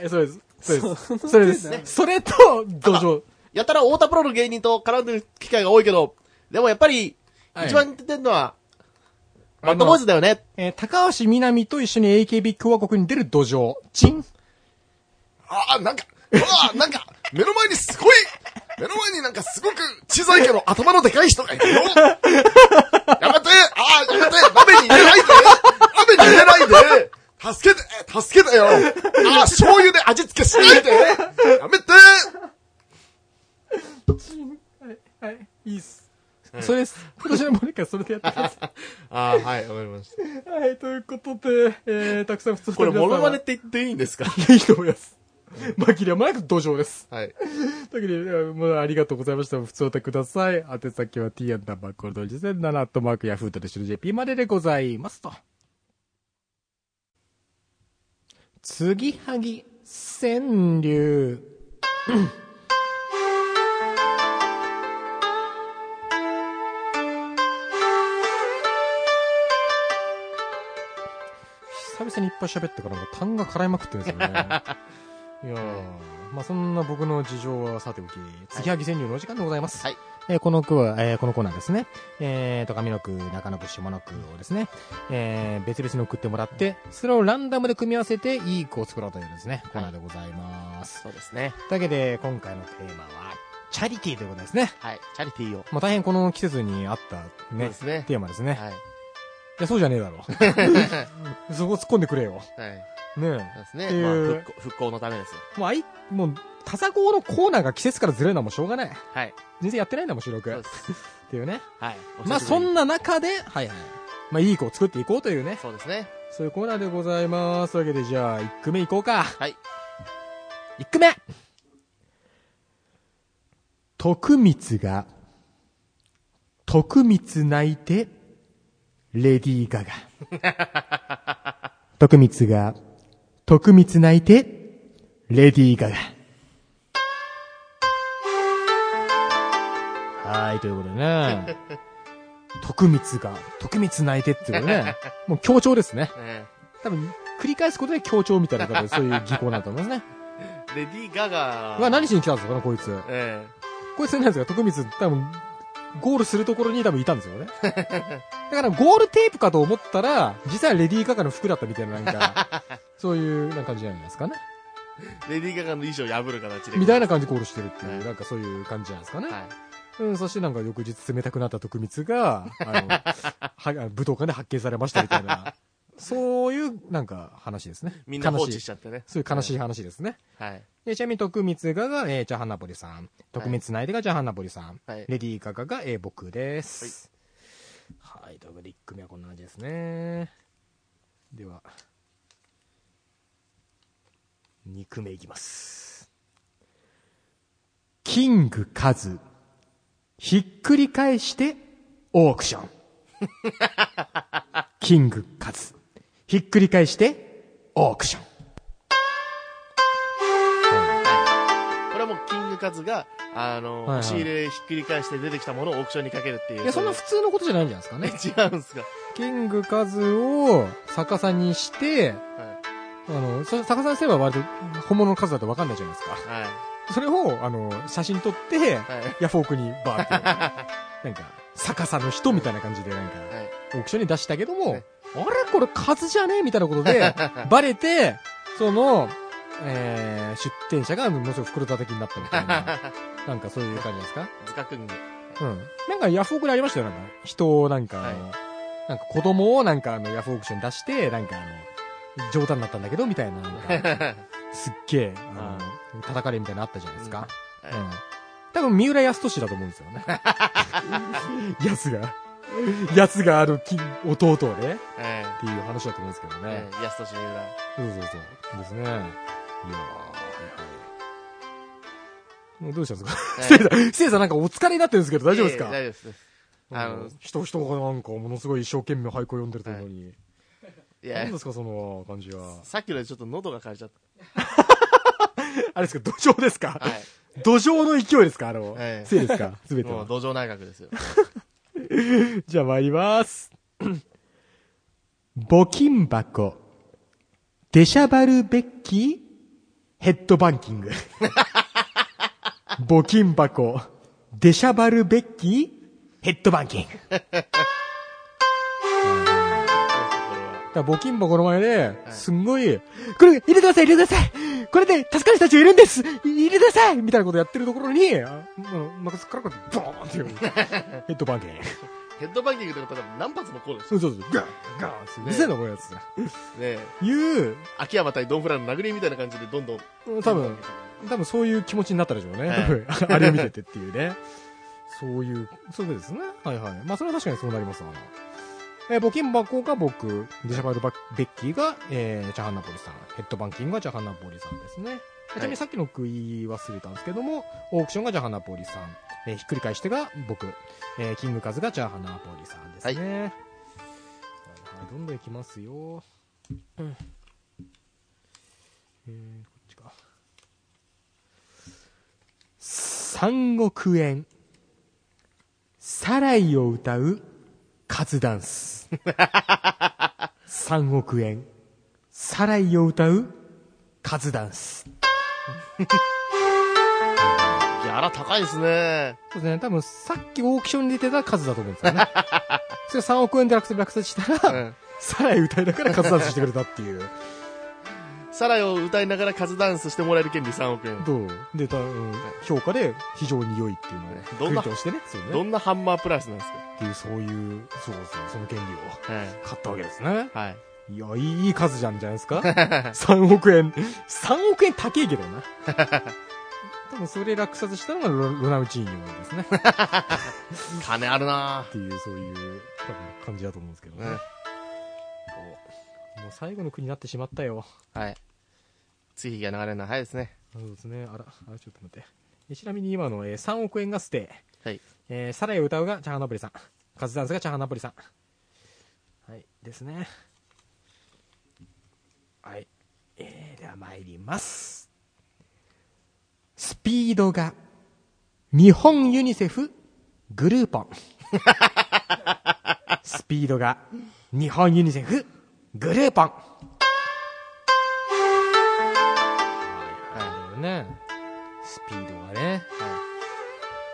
そうです。それです。それと、土壌。 やったら太田プロの芸人と絡んでる機会が多いけど、でもやっぱり、一番出てるのは、バッドボーイズだよね。 高橋みなみと一緒に AKB 共和国に出る土壌。チン。 なんか、目の前になんかすごく小さいけど頭のでかい人がいるよ。やめて、鍋に入れないで助けてよ。醤油で味付けしないでやめてはい、いいっす。それです。今年の忘年会それでやってください。 はい、わかりました。 はい、ということで、たくさん普通これモノマネって言っていいんですか？ いいと思います。 紛れもなく土壌です。 はい。 というわけで、ありがとうございました。普通おたください。宛先は t_2007@yahoo.co.jp まででございますと。継ぎはぎ川柳。久々にいっぱい喋ってから痰が絡いまくってるんですよね。いやまあそんな僕の事情はさておき、継ぎはぎ川柳のお時間でございます。 はい。 このコーナーですね。上の句、中の句、下の句をですね、別々に送ってもらって、それをランダムで組み合わせていい句を作ろうというですね、コーナーでございます。 そうですね。 というわけで、今回のテーマは、チャリティーということですね。 はい。チャリティーを。 まあ大変この季節に合ったね、テーマですね。 はい。 いや、そうじゃねえだろ。そこ突っ込んでくれよ。 はい。 ねえ。 そうですね。まあ、復興のためですよ。 もう、タサゴのコーナーが季節からずれるのはもうしょうがない。 はい。 全然やってないんだもん、収録。 そうです。 っていうね。 はい。 まあ、そんな中で、はいはい。まあ、いい子を作っていこうというね。 そうですね。 そういうコーナーでございます。というわけで、じゃあ、1句目いこうか。 はい。 1句目。徳光が、徳光泣いて、レディーガガ。徳光が、徳光泣いて、レディーガガ。はい、ということでね。徳光が、徳光泣いてっていうことね。もう強調ですね。多分、繰り返すことで強調みたいな形でそういう技巧なんだと思いますね。 レディーガガは何しに来たんですかね、こいつ。こいつなんですか、徳光、多分、ゴールするところに多分いたんですよね。だからゴールテープかと思ったら、実はレディーガガの服だったみたいな、なんか、そういうなんか感じなんですかね。 レディーガガの衣装を破る形で。 みたいな感じでゴールしてるっていう、なんかそういう感じなんですかね。 はい。 そしてなんか翌日冷たくなった徳光が、武道館で発見されましたみたいな、そういうなんか話ですね。 みんな放置しちゃってね。 そういう悲しい話ですね。 はい。 でちなみに徳光がチャーハンナポリさん。徳光内でがチャーハンナポリさん。 はい。 レディーガガが僕です。はい。ということで1組はこんな感じですね。では、2組目いきます。キングカズ。ひっくり返してオークション。キングカズ。ひっくり返してオークション。 これはもうキングカズが、押し入れひっくり返して出てきたものをオークションにかけるっていう。 いや、そんな普通のことじゃないんじゃないですかね。違うんですか。 キングカズを逆さにして、逆さにすれば割と本物の数だと分かんないじゃないですか。はい。それを、写真撮って、ヤフオクにバーって、なんか、逆さの人みたいな感じで、なんか、オークションに出したけども、あれこれ数じゃねえみたいなことで、バレて、出店者がものすごい袋叩きになったみたいな、なんかそういう感じですか？ 図書君に。 うん。なんかヤフオクでありましたよ、なんか。人をなんか、なんか子供をなんかヤフオクション出して、なんか冗談になったんだけど、みたいな、なんか、すっげえ、叩かれみたいなのあったじゃないですか。うん。多分、三浦康俊だと思うんですよね。やつが弟をね、っていう話だと思うんですけどね。 康俊三浦。 そう。ですね。いやー、どうしたんですか？せいさんなんかお疲れになってるんですけど、大丈夫ですか？ 大丈夫です。 人がなんかものすごい一生懸命俳句を読んでるというのに。 いや、 何ですかその感じは。 さっきのでちょっと喉が枯れちゃった。 あれですか、土壌ですか？はい。土壌の勢いですか？せいですか？すべては。 もう土壌内閣ですよ。 じゃあ参ります。募金箱、デシャバルベッキー、ヘッドバンキング。募金箱、デシャバルベッキー、ヘッドバンキング。募金箱の前で、すんごい、これ、入れてくださいこれで助かる人たちがいるんです入れてくださいみたいなことやってるところに、なんかそっからこうボーンっていう、ヘッドバンキング。 ヘッドバンキングってことは何発もこうです。 そう。ガンガンって、見せんのこういうやつだ。 ねえ。 秋山対ドンフランの殴りみたいな感じでどんどん。 多分そういう気持ちになったでしょうね。あれを見ててっていうね。そうですね。はい。まあそれは確かにそうなりますわ。募金箱が僕、デシャバルベッキーが、チャハンナポリさん、ヘッドバンキングがチャハンナポリさんですね。 ちなみにさっきの食い忘れたんですけども、オークションがジャハナポリさん、ひっくり返してが僕、キングカズがジャハナポリさんですね。はい、はい、どんどんいきますよ。こっちか。3億円。サライを歌うカズダンス。3億円。サライを歌うカズダンス。 ギャラ高いですね。 そうですね。多分さっきオークションに出てた数だと思うんですよね。それ3億円で落札したら、サライ歌いながらカズダンスしてくれたっていう。 サライを歌いながらカズダンスしてもらえる権利3億円。 どうで、評価で非常に良いっていうのを推奨してね。 どんなハンマープライスなんですかっていう、そういう、そうですね、その権利を買ったわけですね。はい。いや、いい数じゃんじゃないですか。3億円。3億円高いけどな。多分それ落札したのがロナウチーニョですね。 金あるなっていう、そういう、多分感じだと思うんですけどね。もう最後の句になってしまったよ。 はい。次が流れるのは早いですね。 そうですね。あら、ちょっと待って。ちなみに今の、3億円がステイ。はい。サライを歌うがチャハナポリさん。カズダンスがチャハナポリさん。はい。ですね。はい。では参ります。スピードが日本ユニセフグルーポン。スピードが日本ユニセフグルーポン。はい、ね。スピードがね。はい、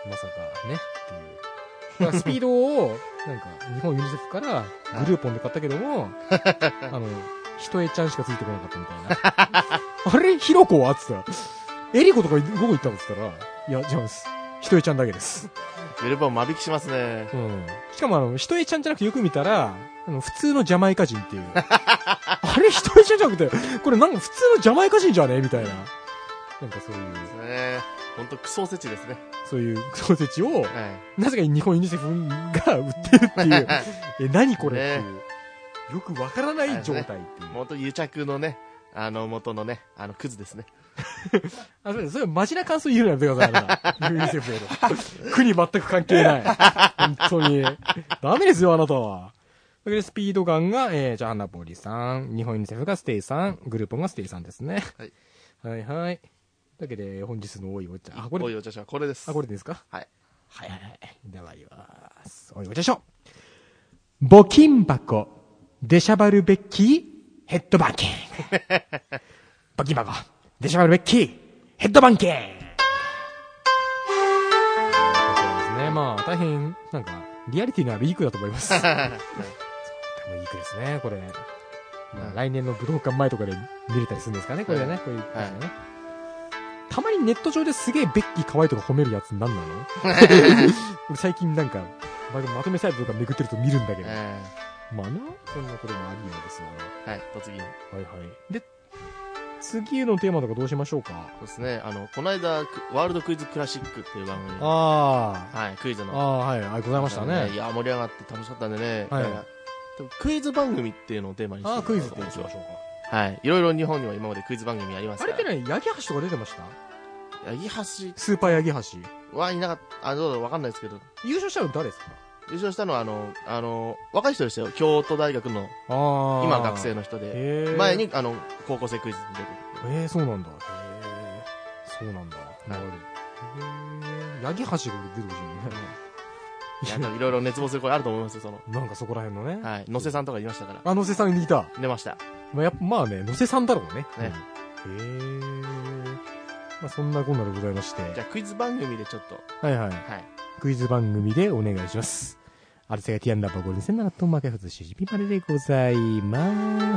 まさかねっていう。スピードをなんか日本ユニセフからグルーポンで買ったけども、ひとえちゃんしかついてこなかったみたいな。あれひろこはつったら、エリコとかどこ行ったのつったら、いや、違うんです。ひとえちゃんだけです。 グルーポン間引きしますね。 うん。しかもひとえちゃんじゃなくてよく見たら、普通のジャマイカ人っていう。あれひとえちゃんじゃなくて、これなんか普通のジャマイカ人じゃねみたいな。なんかそういう。 ですね。ほんとクソセチですね。 そういうクソセチを、なぜか日本ユニセフが売ってるっていう。何これっていう。よくわからない状態っていう。 元癒着のね、元のね、クズですね。 それマジな感想言うのやめてください。ユニセフへの。国全く関係ない。本当に。ダメですよ、あなたは。それでスピードガンが、ジャハナポリさん、日本ユニセフがステイさん、グルーポンがステイさんですね。はい。はいはい。というわけで、本日の多いお茶。 これ。多いお茶はこれです。 これですか？ はい。 はいはいはい。では、います。多いお茶しょ。募金箱、デシャバルベッキー、ヘッドバンキング。募金箱、デシャバルベッキー、ヘッドバンキング。そうですね。まあ、大変、なんか、リアリティのあるいい句だと思います。とてもいい句ですね、これ。まあ、来年の武道館前とかで見れたりするんですかね、これね。こういう、たまにネット上ですげえベッキー可愛いとか褒めるやつ何なの？俺最近なんか、まとめサイトとかめくってると見るんだけど。まあな、そんなこともありようですよね。 はい、と次の。 はいはい。で、次のテーマとかどうしましょうか？ そうですね、この間、ワールドクイズクラシックっていう番組。 はい、 クイズの。 はい、ございましたね。 いや、盛り上がって楽しかったんでね。はい。クイズ番組っていうのをテーマにして。 クイズってしましょうか。はい。いろいろ日本には今までクイズ番組ありますから。 あれってね、ヤギ橋とか出てました？ ヤギ橋スーパーヤギ橋はいなかった。どうだろうわかんないですけど。 優勝したの誰ですか？ 優勝したのは若い人でしたよ。京都大学の、今学生の人で、前に高校生クイズに出てる。 そうなんだ。そうなんだ。ヤギ橋が出てほしいね。 いや、いろいろ熱望する声あると思いますよ、 なんかそこら辺のね。 はい。野瀬さんとかいましたから。 野瀬さんにいた。 出ました。 まあね、野瀬さんだろうね。まあそんなこんなでございまして。 じゃあクイズ番組でちょっと。 はい。クイズ番組でお願いします。アルセガティアンダーバーゴール2007トンマケフズシジピマレでございます。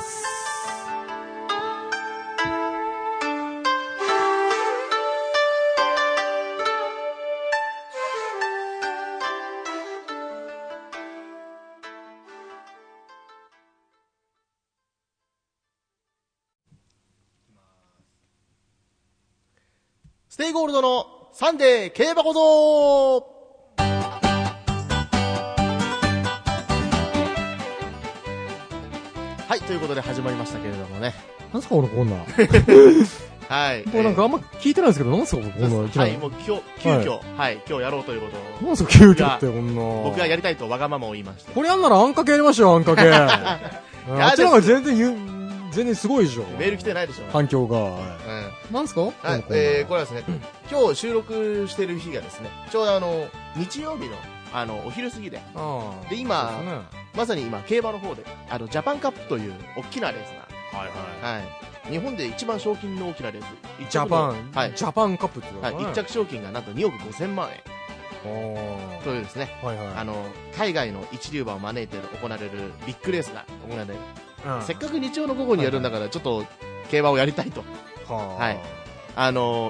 ステイゴールドのサンデー競馬小僧。ははい、ということで始まりましたけれどもね。 なんすかこのコーナー。 はい。 もうなんかあんま聞いてないんですけど、なんすかこのコーナー。 はい、もう急遽、はい、今日やろうということを。 なんすか急遽ってこんな。 僕がやりたいとわがままを言いまして。 これやんならあんかけやりましょう、あんかけ。あっちらが全然すごいでしょ。 メール来てないでしょ。 反響が。なんすかこれはですね、今日収録してる日がですね、ちょうど日曜日のお昼過ぎで、で今、まさに今競馬の方でジャパンカップという大きなレースが、はい、日本で一番賞金の大きなレース、 ジャパンカップっていうのは、 一着賞金がなんと2億5000万円というですね、海外の一流馬を招いて行われるビッグレースが行われる。せっかく日曜の午後にやるんだからちょっと競馬をやりたいと。はい。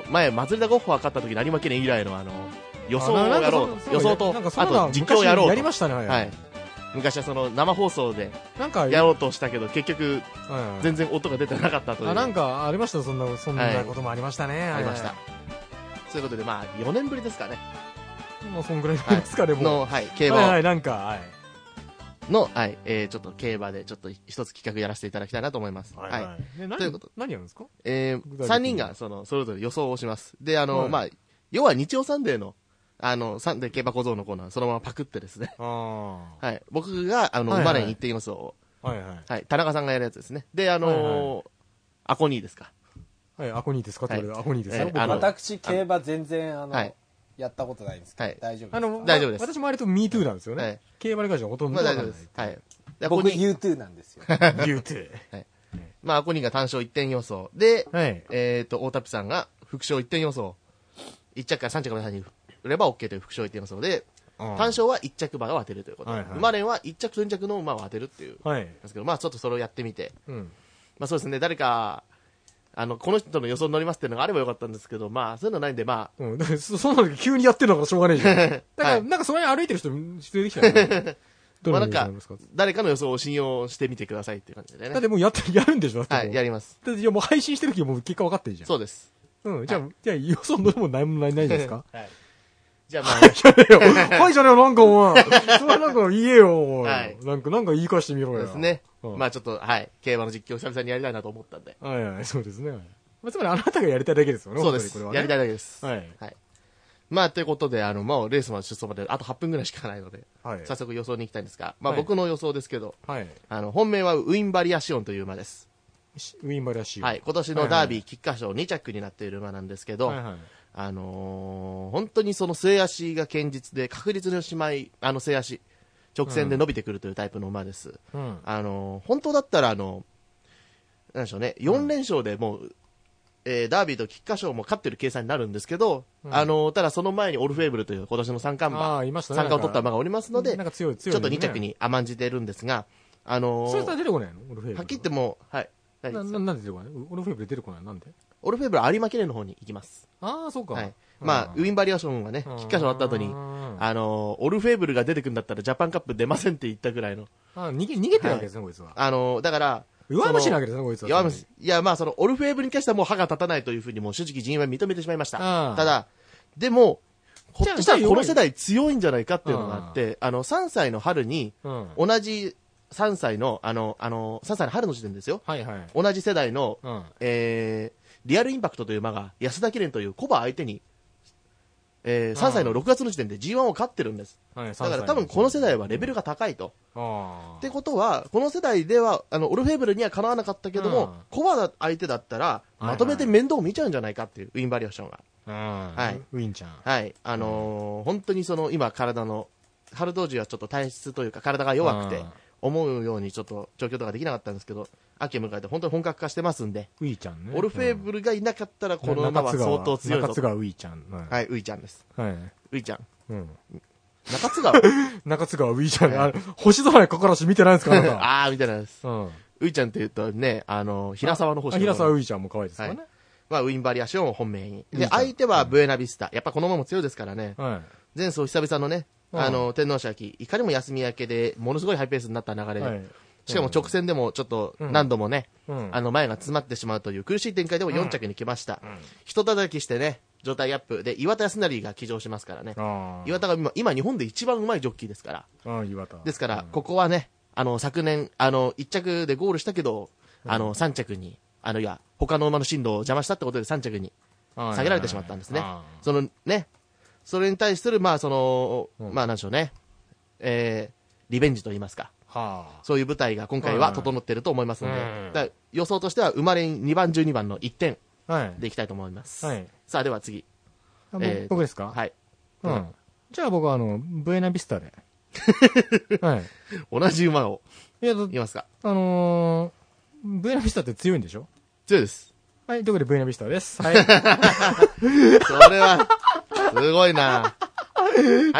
前マズルダゴッホが勝った時の有馬記念以来の予想をやろう。予想と、あと実況をやろうと。 やりましたね、 はい。昔はその生放送でやろうとしたけど、結局、全然音が出てなかったという。 なんかありました、そんなこともありましたね。 ありました。そういうことで、まあ、4年ぶりですかね。 もうそんぐらいですかね、もう。 はい、競馬を。 はい、なんか、はい。 の、はい、ちょっと競馬でちょっと一つ企画やらせていただきたいなと思います。はい。 ということ。何やるんですか ？3人が、それぞれ予想をします。で、まあ、要は日曜サンデーの、サンデー競馬小僧のコーナー、そのままパクってですね。はい。僕が、馬連行っていますを、はい。田中さんがやるやつですね。で、アコニーですか。 はい、アコニーですかって言われるアコニーですよ。 私、競馬全然、やったことないんですけど、大丈夫です。 大丈夫です。 私も割と MeToo なんですよね。競馬に関してはほとんど大丈夫です。はい。 僕 U2 なんですよ。 U2。 はい。まあ、アコニーが単勝1点予想。で、大田ピさんが副賞1点予想。1着から3着までに売れば OK という副賞1点予想で、単勝は1着馬を当てるということ。馬連は1着、2着の馬を当てるっていう。ですけど、まあ、ちょっとそれをやってみて。まあ、そうですね、誰か、この人の予想に乗りますっていうのがあればよかったんですけど、まあ、そういうのないんで、まあ。そんなの急にやってるのからしょうがないじゃん。だから、なんかその辺歩いてる人、出てきたよね。 まあなんか、誰かの予想を信用してみてくださいっていう感じでね。 だってもうやるんでしょ？ はい、やります。 だってもう配信してる時もう結果分かってるじゃん。 そうです。 じゃあ予想乗るもないですか？ はい。じゃあまあ。 はいじゃねえよ。はいじゃねえよ、なんかお前。それなんか言えよ、おい。なんか言い返してみろよ。 ですね。まあちょっと、はい。競馬の実況を久々にやりたいなと思ったんで。 はい、そうですね。つまりあなたがやりたいだけですよね。 そうです。やりたいだけです。 はい。 まあ、ということで、もうレースの出走まであと8分ぐらいしかないので、早速予想に行きたいんですが、まあ僕の予想ですけど、本命はウィンバリアシオンという馬です。 ウィンバリアシオン。 はい。今年のダービー菊花賞2着になっている馬なんですけど、本当にその末足が堅実で、確実に末足、直線で伸びてくるというタイプの馬です。本当だったら、なんでしょうね、4連勝でもう、ダービーと菊花賞も勝ってる計算になるんですけど、ただその前にオルフェーブルという今年の三冠馬、三冠を取った馬がおりますので、ちょっと2着に甘んじてるんですが、 それさ出てこないのオルフェーブル。 はっきり言っても、はい。 なんで出てこないのオルフェーブル出てこないなんでオルフェーブル有馬記念の方に行きます。 ああ、そうか。 はい。まあ、ウィンバリアションはね、菊花賞終わった後に、オルフェーブルが出てくるんだったらジャパンカップ出ませんって言ったぐらいの。 逃げてるわけですね、こいつは。 だから、 弱虫なわけですね、こいつは。 弱虫。いや、まあ、オルフェーブルに関してはもう歯が立たないというふうにもう正直陣営は認めてしまいました。ただ、でも、ほっとしたらこの世代強いんじゃないかっていうのがあって、3歳の春に、同じ3歳の、3歳の春の時点ですよ。同じ世代の、リアルインパクトという馬が安田記念というコバ相手に、3歳の6月の時点で G1 を勝ってるんです。だから多分この世代はレベルが高いと。ってことは、この世代では、オルフェーブルにはかなわなかったけども、コバ相手だったら、まとめて面倒を見ちゃうんじゃないかっていう、ウィンバリアションが。 はい。ウィンちゃん。 はい。本当に今体の、春道時はちょっと体質というか体が弱くて、思うようにちょっと調教とかできなかったんですけど、秋を迎えて本当に本格化してますんで、 ウィちゃんね。 オルフェーブルがいなかったらこの馬は相当強いと。 中津川ウィちゃん。 はい、ウィちゃんです。 はい。 ウィちゃん。 中津川中津川ウィちゃん。星空にかからし見てないんですかああ、見てないです。ウィちゃんって言うとね、平沢の星。 平沢ウィちゃんも可愛いですからね。 まあ、ウィンバリアションを本命に。で、相手はブエナビスタ。やっぱこの馬も強いですからね。前走久々のね、天皇賞いかにも休み明けで、ものすごいハイペースになった流れで、しかも直線でもちょっと何度もね、前が詰まってしまうという苦しい展開でも4着に来ました。一叩きしてね、状態アップで、岩田康成が騎乗しますからね。岩田が今日本で一番うまいジョッキーですから。ですから、ここはね、 昨年、1着でゴールしたけど、3着に、いや、他の馬の進路を邪魔したってことで3着に下げられてしまったんですね。そのね、それに対する、まあ、なんでしょうね、リベンジと言いますか。そういう舞台が今回は整っていると思いますので、だ予想としては生まれ2番、12番の1点でいきたいと思います。さあ、では次。 僕ですか？ はい。 じゃあ僕はブエナビスタで。 同じ馬を言いますか。 ブエナビスタって強いんでしょ？ 強いです。 はい、ということでブエナビスタです。はい。 それは、すごいな。はい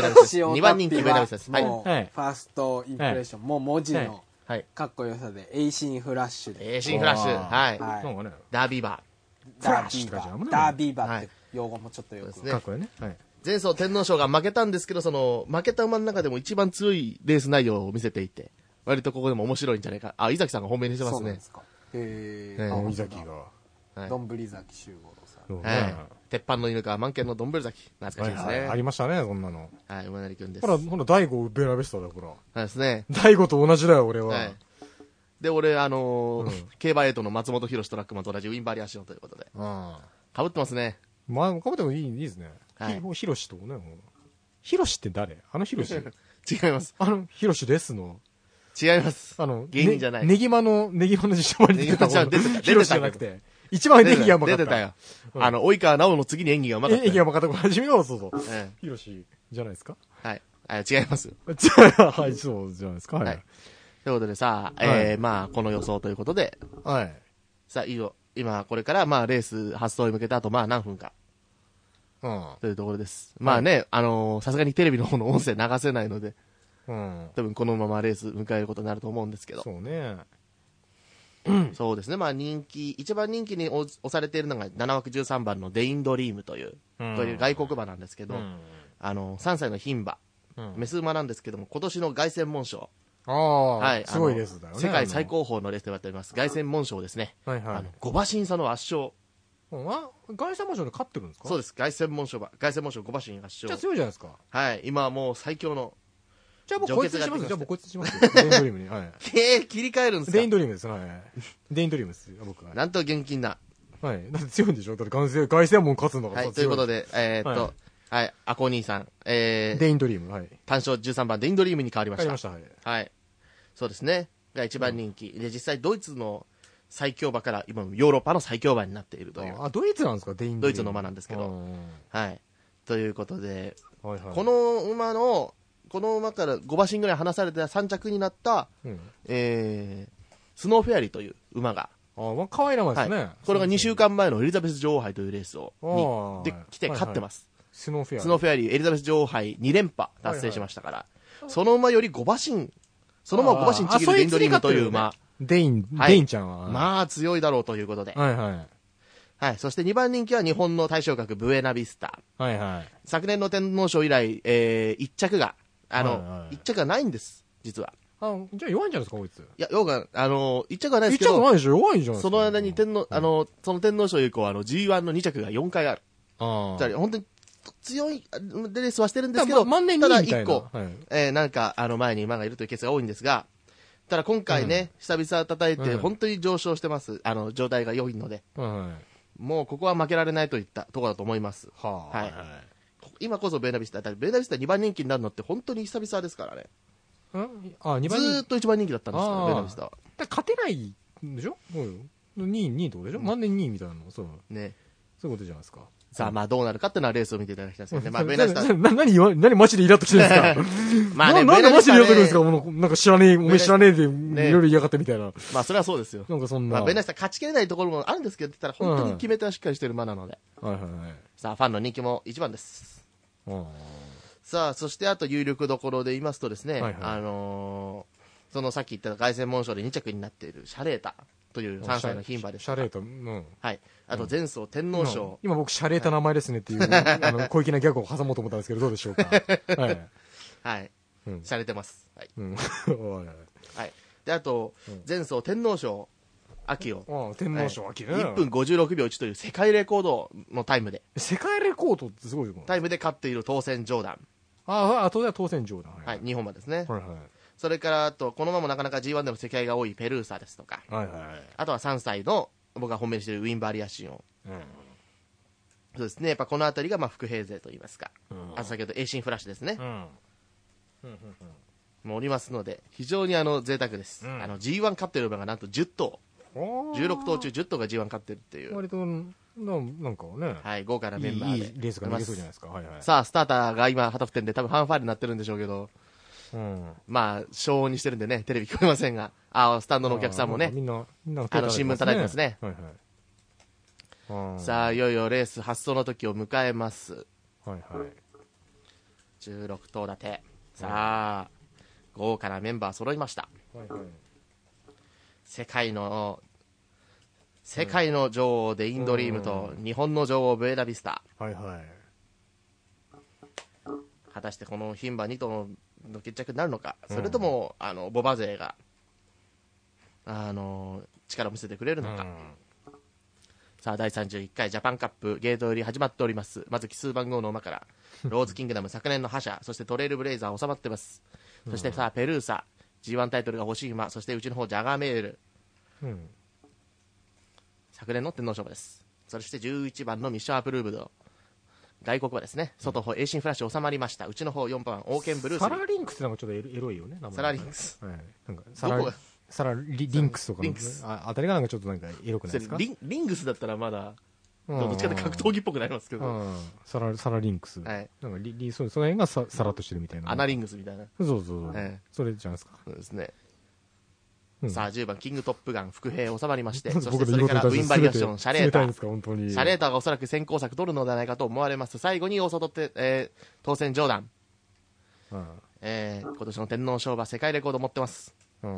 。2番人気ブエナビスタです。はい。ファーストインプレッション、もう文字のかっこよさで、エイシンフラッシュで。 エイシンフラッシュ。はい。ダービーバー。ダービーバーって用語もちょっとよく。 かっこいいね。はい。 前走天皇賞が負けたんですけど、負けた馬の中でも一番強いレース内容を見せていて、割とここでも面白いんじゃないか。伊崎さんが本命にしてますね。そうですか。 伊崎が。 どんぶり崎修五郎さん。鉄板の犬か、満見のどんぶり崎。懐かしいですね。 ありましたね、そんなの。 はい、馬なりくんです。 ほら、大悟ベラベスタだ、ほら。 そうですね。 大悟と同じだよ、俺は。 で、俺、競馬エイトの松本博士トラックマンと同じウィンバリアシオンということで。かぶってますね。 まあ、かぶってもいいですね。ヒロシとね。ヒロシって誰？ヒロシ？違います。 ヒロシですの。 違います。芸人じゃない。 ネギマの実写版に出てたヒロシじゃなくて。一番演技がうまかった。 出てたよ。及川直の次に演技がうまかった。 演技がうまかった。初めのそうそう。ヒロシじゃないですか？ はい。違いますよ。 はい、そうじゃないですか。はい。 ということでさ、まあ、この予想ということで。はい。さあ、いいよ。今、これから、まあ、レース発走に向けて、あと、まあ、何分か。というところです。まあね、さすがにテレビの方の音声流せないので、多分このままレース迎えることになると思うんですけど。 そうね。 そうですね。まあ一番人気に押されているのが7枠13番のデインドリームという、外国馬なんですけど、3歳の牝馬、メス馬なんですけども、今年の凱旋門賞。 はい。すごいレースだよね。 世界最高峰のレースと言われております。凱旋門賞ですね。5馬身差の圧勝。 凱旋門賞で勝ってるんですか？ そうです。凱旋門賞5馬身圧勝。 じゃあ強いじゃないですか。 はい。今はもう最強の。 じゃあ僕こいつします。じゃあ僕こいつします。デインドリームに。はい。 切り替えるんですか？ デインドリームです。はい。デインドリームです。僕は。 なんと現金な。 はい。だって強いんでしょ？だって凱旋門勝つんだから。 はい。ということで、はい。アコ兄さん。 デインドリーム。はい。 単勝13番デインドリームに変わりました。 変わりました。はい。 はい。そうですね。が一番人気。で、実際ドイツの最強馬から今ヨーロッパの最強馬になっているという。 ドイツなんですか？デインドリーム。 ドイツの馬なんですけど。はい。ということで、この馬から5馬身ぐらい離されて3着になった、スノーフェアリーという馬が。 可愛い名前ですね。 これが2週間前のエリザベス女王杯というレースで来て勝ってます。 スノーフェアリー、エリザベス女王杯2連覇達成しましたから、その馬より5馬身、その馬を5馬身ちぎるデインドリームという馬。 デインちゃんは。 まあ強いだろうということで。はい。そして2番人気は日本の大将格ブエナビスタ。昨年の天皇賞以来、1着が、1着がないんです、実は。 じゃあ弱いんじゃないですか、こいつ。 いや、1着はないですけど。 1着ないでしょ、弱いじゃん。 その間にその天皇賞以降、G1 の2着が4回ある。本当に強いレースはしてるんですけど、ただ1個、なんか、前に馬がいるというケースが多いんですが、ただ今回ね、久々叩いて、本当に上昇してます。状態が良いので。もうここは負けられないといったところだと思います。はい。今こそベーナビスタ2番人気になるのって本当に久々ですからね。ずーっと1番人気だったんですよ、ベーナビスタは。 勝てないんでしょ？ 2位ってことでしょ？万年2位みたいなの。そう。ね。そういうことじゃないですか。 さあ、まあどうなるかっていうのはレースを見ていただきたいですね。まあ、 ベーナビスタ。何マジでイラッとしてるんですか？まあね、なんでマジでイラッとしてるんですか？なんか知らねえ、お前知らねえで、いろいろ嫌がってみたいな。 まあそれはそうですよ。 なんかそんな。 まあベーナビスタ勝ちきれないところもあるんですけど、って言ったら本当に決め手はしっかりしてる馬なので。さあ、ファンの人気も一番です。さあ、そしてあと有力どころで言いますとですね、そのさっき言った凱旋門賞で2着になっているシャレータという3歳の牝馬です。 シャレータ、 はい。あと前走天皇賞。 今僕シャレータ名前ですねっていう、小粋なギャグを挟もうと思ったんですけど、どうでしょうか。はい。 はい。シャレてます。はい。はい。で、あと、前走天皇賞。秋を。 天皇賞秋ね。 1分56秒1という世界レコードのタイムで。 世界レコードってすごいよ。 タイムで勝っている当選ジョーダン。 あとでは当選ジョーダン。 はい。日本馬ですね。 それからあとこのままなかなか G1 でも席替えが多いペルーサですとか、はいはいはい、あとは3歳の僕が本命にしているウィンバリアシオン、そうですね、やっぱこの辺りがまあ副兵勢といいますか、先ほどエイシンフラッシュですね、もうおりますので非常に贅沢です、G1 勝ってる馬がなんと10頭16頭中10頭が G1 勝ってるっていう割となんかね、 はい、豪華なメンバーでいいレースが見れそうじゃないですか、はいはい、 さあスターターが今旗振ってるんで多分ファンファーレになってるんでしょうけど、まあ消音にしてるんでねテレビ聞こえませんが、スタンドのお客さんもね、みんな新聞叩いてますね、はいはい、さあいよいよレース発走の時を迎えます、はいはい、16頭立て、さあ豪華なメンバー揃いました、はいはい、世界の女王デインドリームと日本の女王ブエナビスタ、はいはい、果たしてこの牝馬2頭の決着になるのか、それともボバ勢が力を見せてくれるのか、さあ第31回ジャパンカップゲートより始まっております。まず奇数番号の馬からローズキングダム昨年の覇者、そしてトレイルブレイザー収まってます、そしてさあペルーサ G1 タイトルが欲しい馬、そしてうちの方ジャガーメール、昨年の天皇賞馬です。そして11番のミッションアプルーブド外国馬ですね、外方エイシンフラッシュ収まりました。うちの方4番オーケンブルース、 サラリンクスなんかちょっとエロいよね、 サラリンクス、はい、 なんかサラリンクスとかのあたりがなんかちょっとなんかエロくないですか。 リングスだったらまだどっちかって格闘技っぽくなりますけど、 サラリンクス、はい、なんかその辺がさらっとしてるみたいな、 アナリングスみたいな、 そう、それじゃないですか。 そうですね、さあ10番キングトップガン伏兵収まりまして、そしてそれからウィンバリアションシャレーター、シャレーターがおそらく先行策取るのではないかと思われます。最後に大外って、当選上段、今年の天皇賞馬世界レコード持ってます、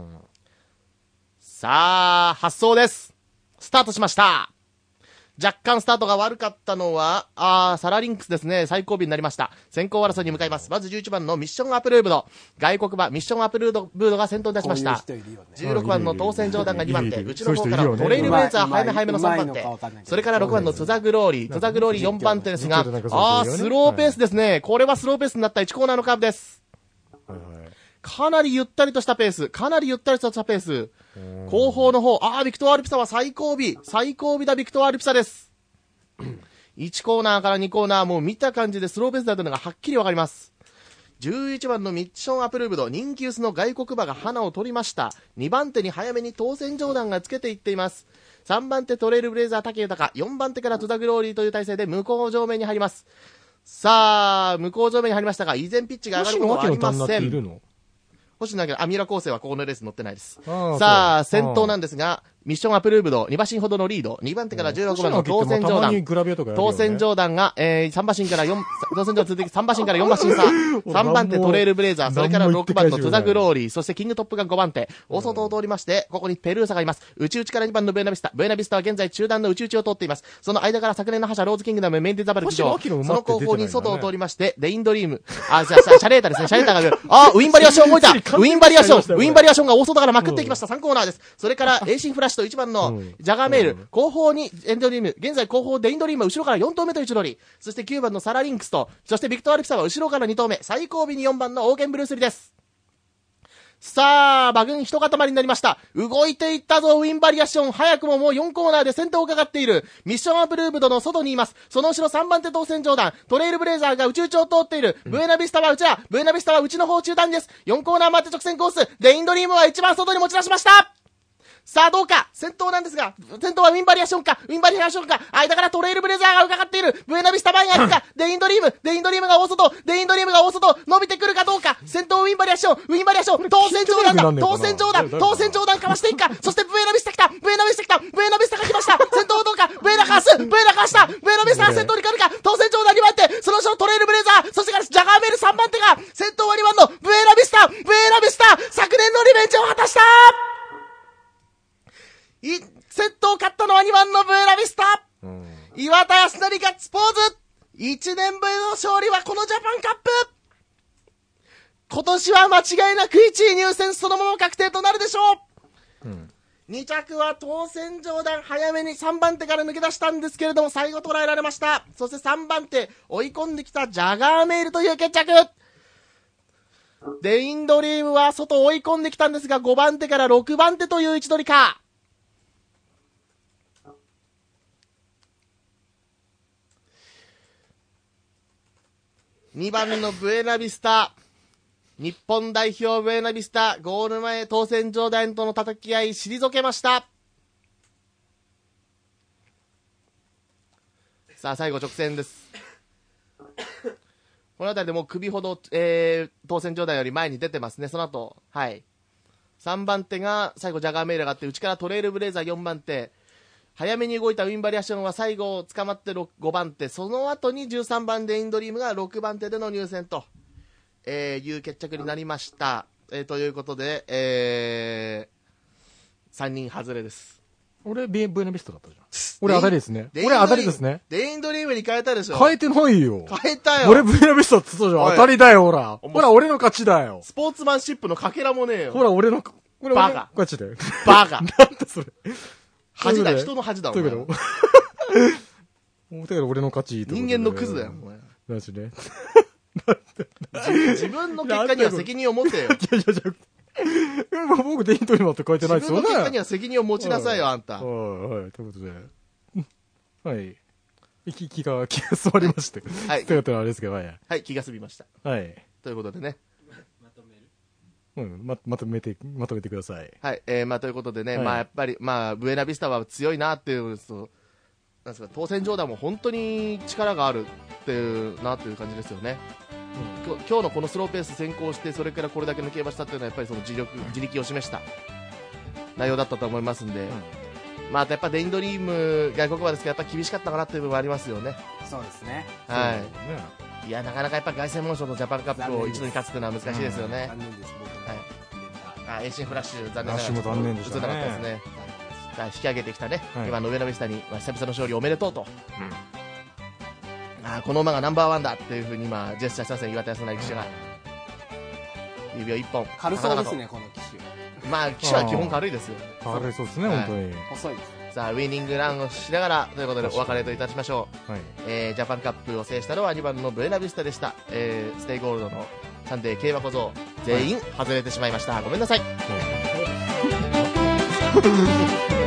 さあ発走です。スタートしました。若干スタートが悪かったのはサラリンクスですね。最後尾になりました。先行争いに向かいます。まず11番のミッションアプルーブド、外国馬ミッションアプルーブドが先頭に出しました。16番の当選上段が2番手、うちの方からトレイルブレイザー早めの3番手、それから6番のトゥザグローリー4番手ですが、スローペースですね。これはスローペースになった1コーナーのカーブです。かなりゆったりとしたペース、後方の方、ビクトワールピサは最後尾だ、ビクトワールピサです。1コーナーから2コーナー、もう見た感じでスローペースだというのがはっきりわかります。11番のミッションアプルーブド、人気薄の外国馬が花を取りました。2番手に早めに当選上段がつけていっています。3番手トレイルブレイザー武豊、4番手からトゥザグローリーという体勢で向こう上面に入ります。さあ、向こう上面に入りましたが、依然ピッチが上がることはありません。星野明、三浦康生はここのレース乗ってないです。さあ、先頭なんですが、ミッションアプルーブド、2馬身ほどのリード、2番手から16番の当選上段、当選上段が、3馬身から4、当選上続き3馬身から4馬身差、3番手トレイルブレイザー、それから6番のトゥザグローリー、そしてキングトップが5番手、大外を通りまして、ここにペルーサがいます。内から2番のブエナビスタは現在中段の内を通っています。その間から昨年の覇者ローズキングダムメンディザバル騎乗、その後方に外を通りまして、デインドリーム、シャレータですね、シャレータが、ウィンバリアション動いた、ウィンバリアションが大外からまくっていきました。3コーナーです。それからエイシンフラッシュと1番のジャガーメール、後方にエンドリーム、現在後方デインドリームは後ろから4頭目と位置取り、そして9番のサラリンクスと、そしてビクトワルピサは後ろから2頭目、最後尾に4番のオーケンブルースリです。さあ、馬群一塊になりました。動いていったぞ、ウィンバリアション。早くももう4コーナーで先頭をかかっている。ミッションアプルーブドの外にいます。その後ろ3番手当選上段。トレイルブレイザーが内を通っている。ブエナビスタは内の方中段です。4コーナー待って直線コース。デインドリームは一番外に持ち出しました。さあどうか、先頭なんですが、先頭はウィンバリアションか、間からトレイルブレザーが伺っている。ブエナビスタ前が行くか、デインドリームが大外、伸びてくるかどうか。先頭ウィンバリアション、当選上段かわしていくか。そしてブエナビスタが来ました。先頭どうか、ブエナかわした。ブエナビスタが先頭に来るか、当選上段2番手、その後ろトレイルブレザー、そしてからジャガーメール3番手が、先頭は2番のブエナビスタ、昨年のリベンジを果たした。先頭勝ったのは2番のブエナビスタ、岩田康成ガッツポーズ。1年ぶりの勝利はこのジャパンカップ。今年は間違いなく1位入選そのまま確定となるでしょう。2着は当選上段、早めに3番手から抜け出したんですけれども最後捉えられました。そして3番手追い込んできたジャガーメールという決着。 デインドリームは外追い込んできたんですが、5番手から6番手という位置取りか。2番のブエナビスタ、日本代表ブエナビスタ、ゴール前当選上段との叩き合い退けました。さあ最後直線です。この辺りでもう首ほど、当選上段より前に出てますね。その後、はい。3番手が最後ジャガーメイルがあって、内からトレイルブレイザー4番手。早めに動いたウィンバリアションは最後捕まって5番手、その後に13番デインドリームが6番手での入線と、いう決着になりました。ということで、3人外れです。 俺、ブエナビスタだったじゃん。俺、当たりですね。俺、当たりですね。 デインドリームに変えたでしょ。 変えてないよ。 変えたよ。 俺、ブエナビスタって言ったじゃん。当たりだよ、ほら。ほら、俺の勝ちだよ。 スポーツマンシップのかけらもねえよ。 ほら、俺のバカ。 勝ちだよ。 バカ。 なんだそれ。 恥だ、人の恥だ、お前。 だけど俺の勝ち。 人間のクズだよ、お前。 マジね。 自分の結果には責任を持ってよ。 僕、デインドリームって書いてないですよね。 自分の結果には責任を持ちなさいよ、あんた。 はい、ということで。はい。気が済まりまして。はい。ということはあれですけど、はい。 はい、気が済みました。 はい。 ということでね。 まとめてください。 はい、ということでね、やっぱり、ブエナビスタは強いなっていう、なんですか、当選上段も本当に力があるっていうなっていう感じですよね。今日のこのスローペース先行して、それからこれだけ抜けましたっていうのは、やっぱりその自力を示した内容だったと思いますんで、あとやっぱデインドリーム、外国馬ですけど、やっぱ厳しかったかなっていう部分はありますよね。 そうですね。 はい。いや、なかなかやっぱ凱旋門賞とジャパンカップを一度に勝つっていうのは難しいですよね。 残念です、僕は。エイシンフラッシュ、残念ながら。 ラッシュも残念でしたね。 映らなかったですね。引き上げてきたね、今の上野ビスタに、久々の勝利おめでとうと。この馬がナンバーワンだっていうふうに今、ジェスチャーしたせん岩田康成騎手が。指を1本。 軽そうですね、この騎手。 騎手は基本軽いですよ。 軽いそうですね、本当に。 細いです。 さあ、ウィニングランをしながら、ということでお別れといたしましょう。ジャパンカップを制したのは2番のブエナビスタでした。ステイゴールドのサンデー競馬小僧、全員外れてしまいました。ごめんなさい。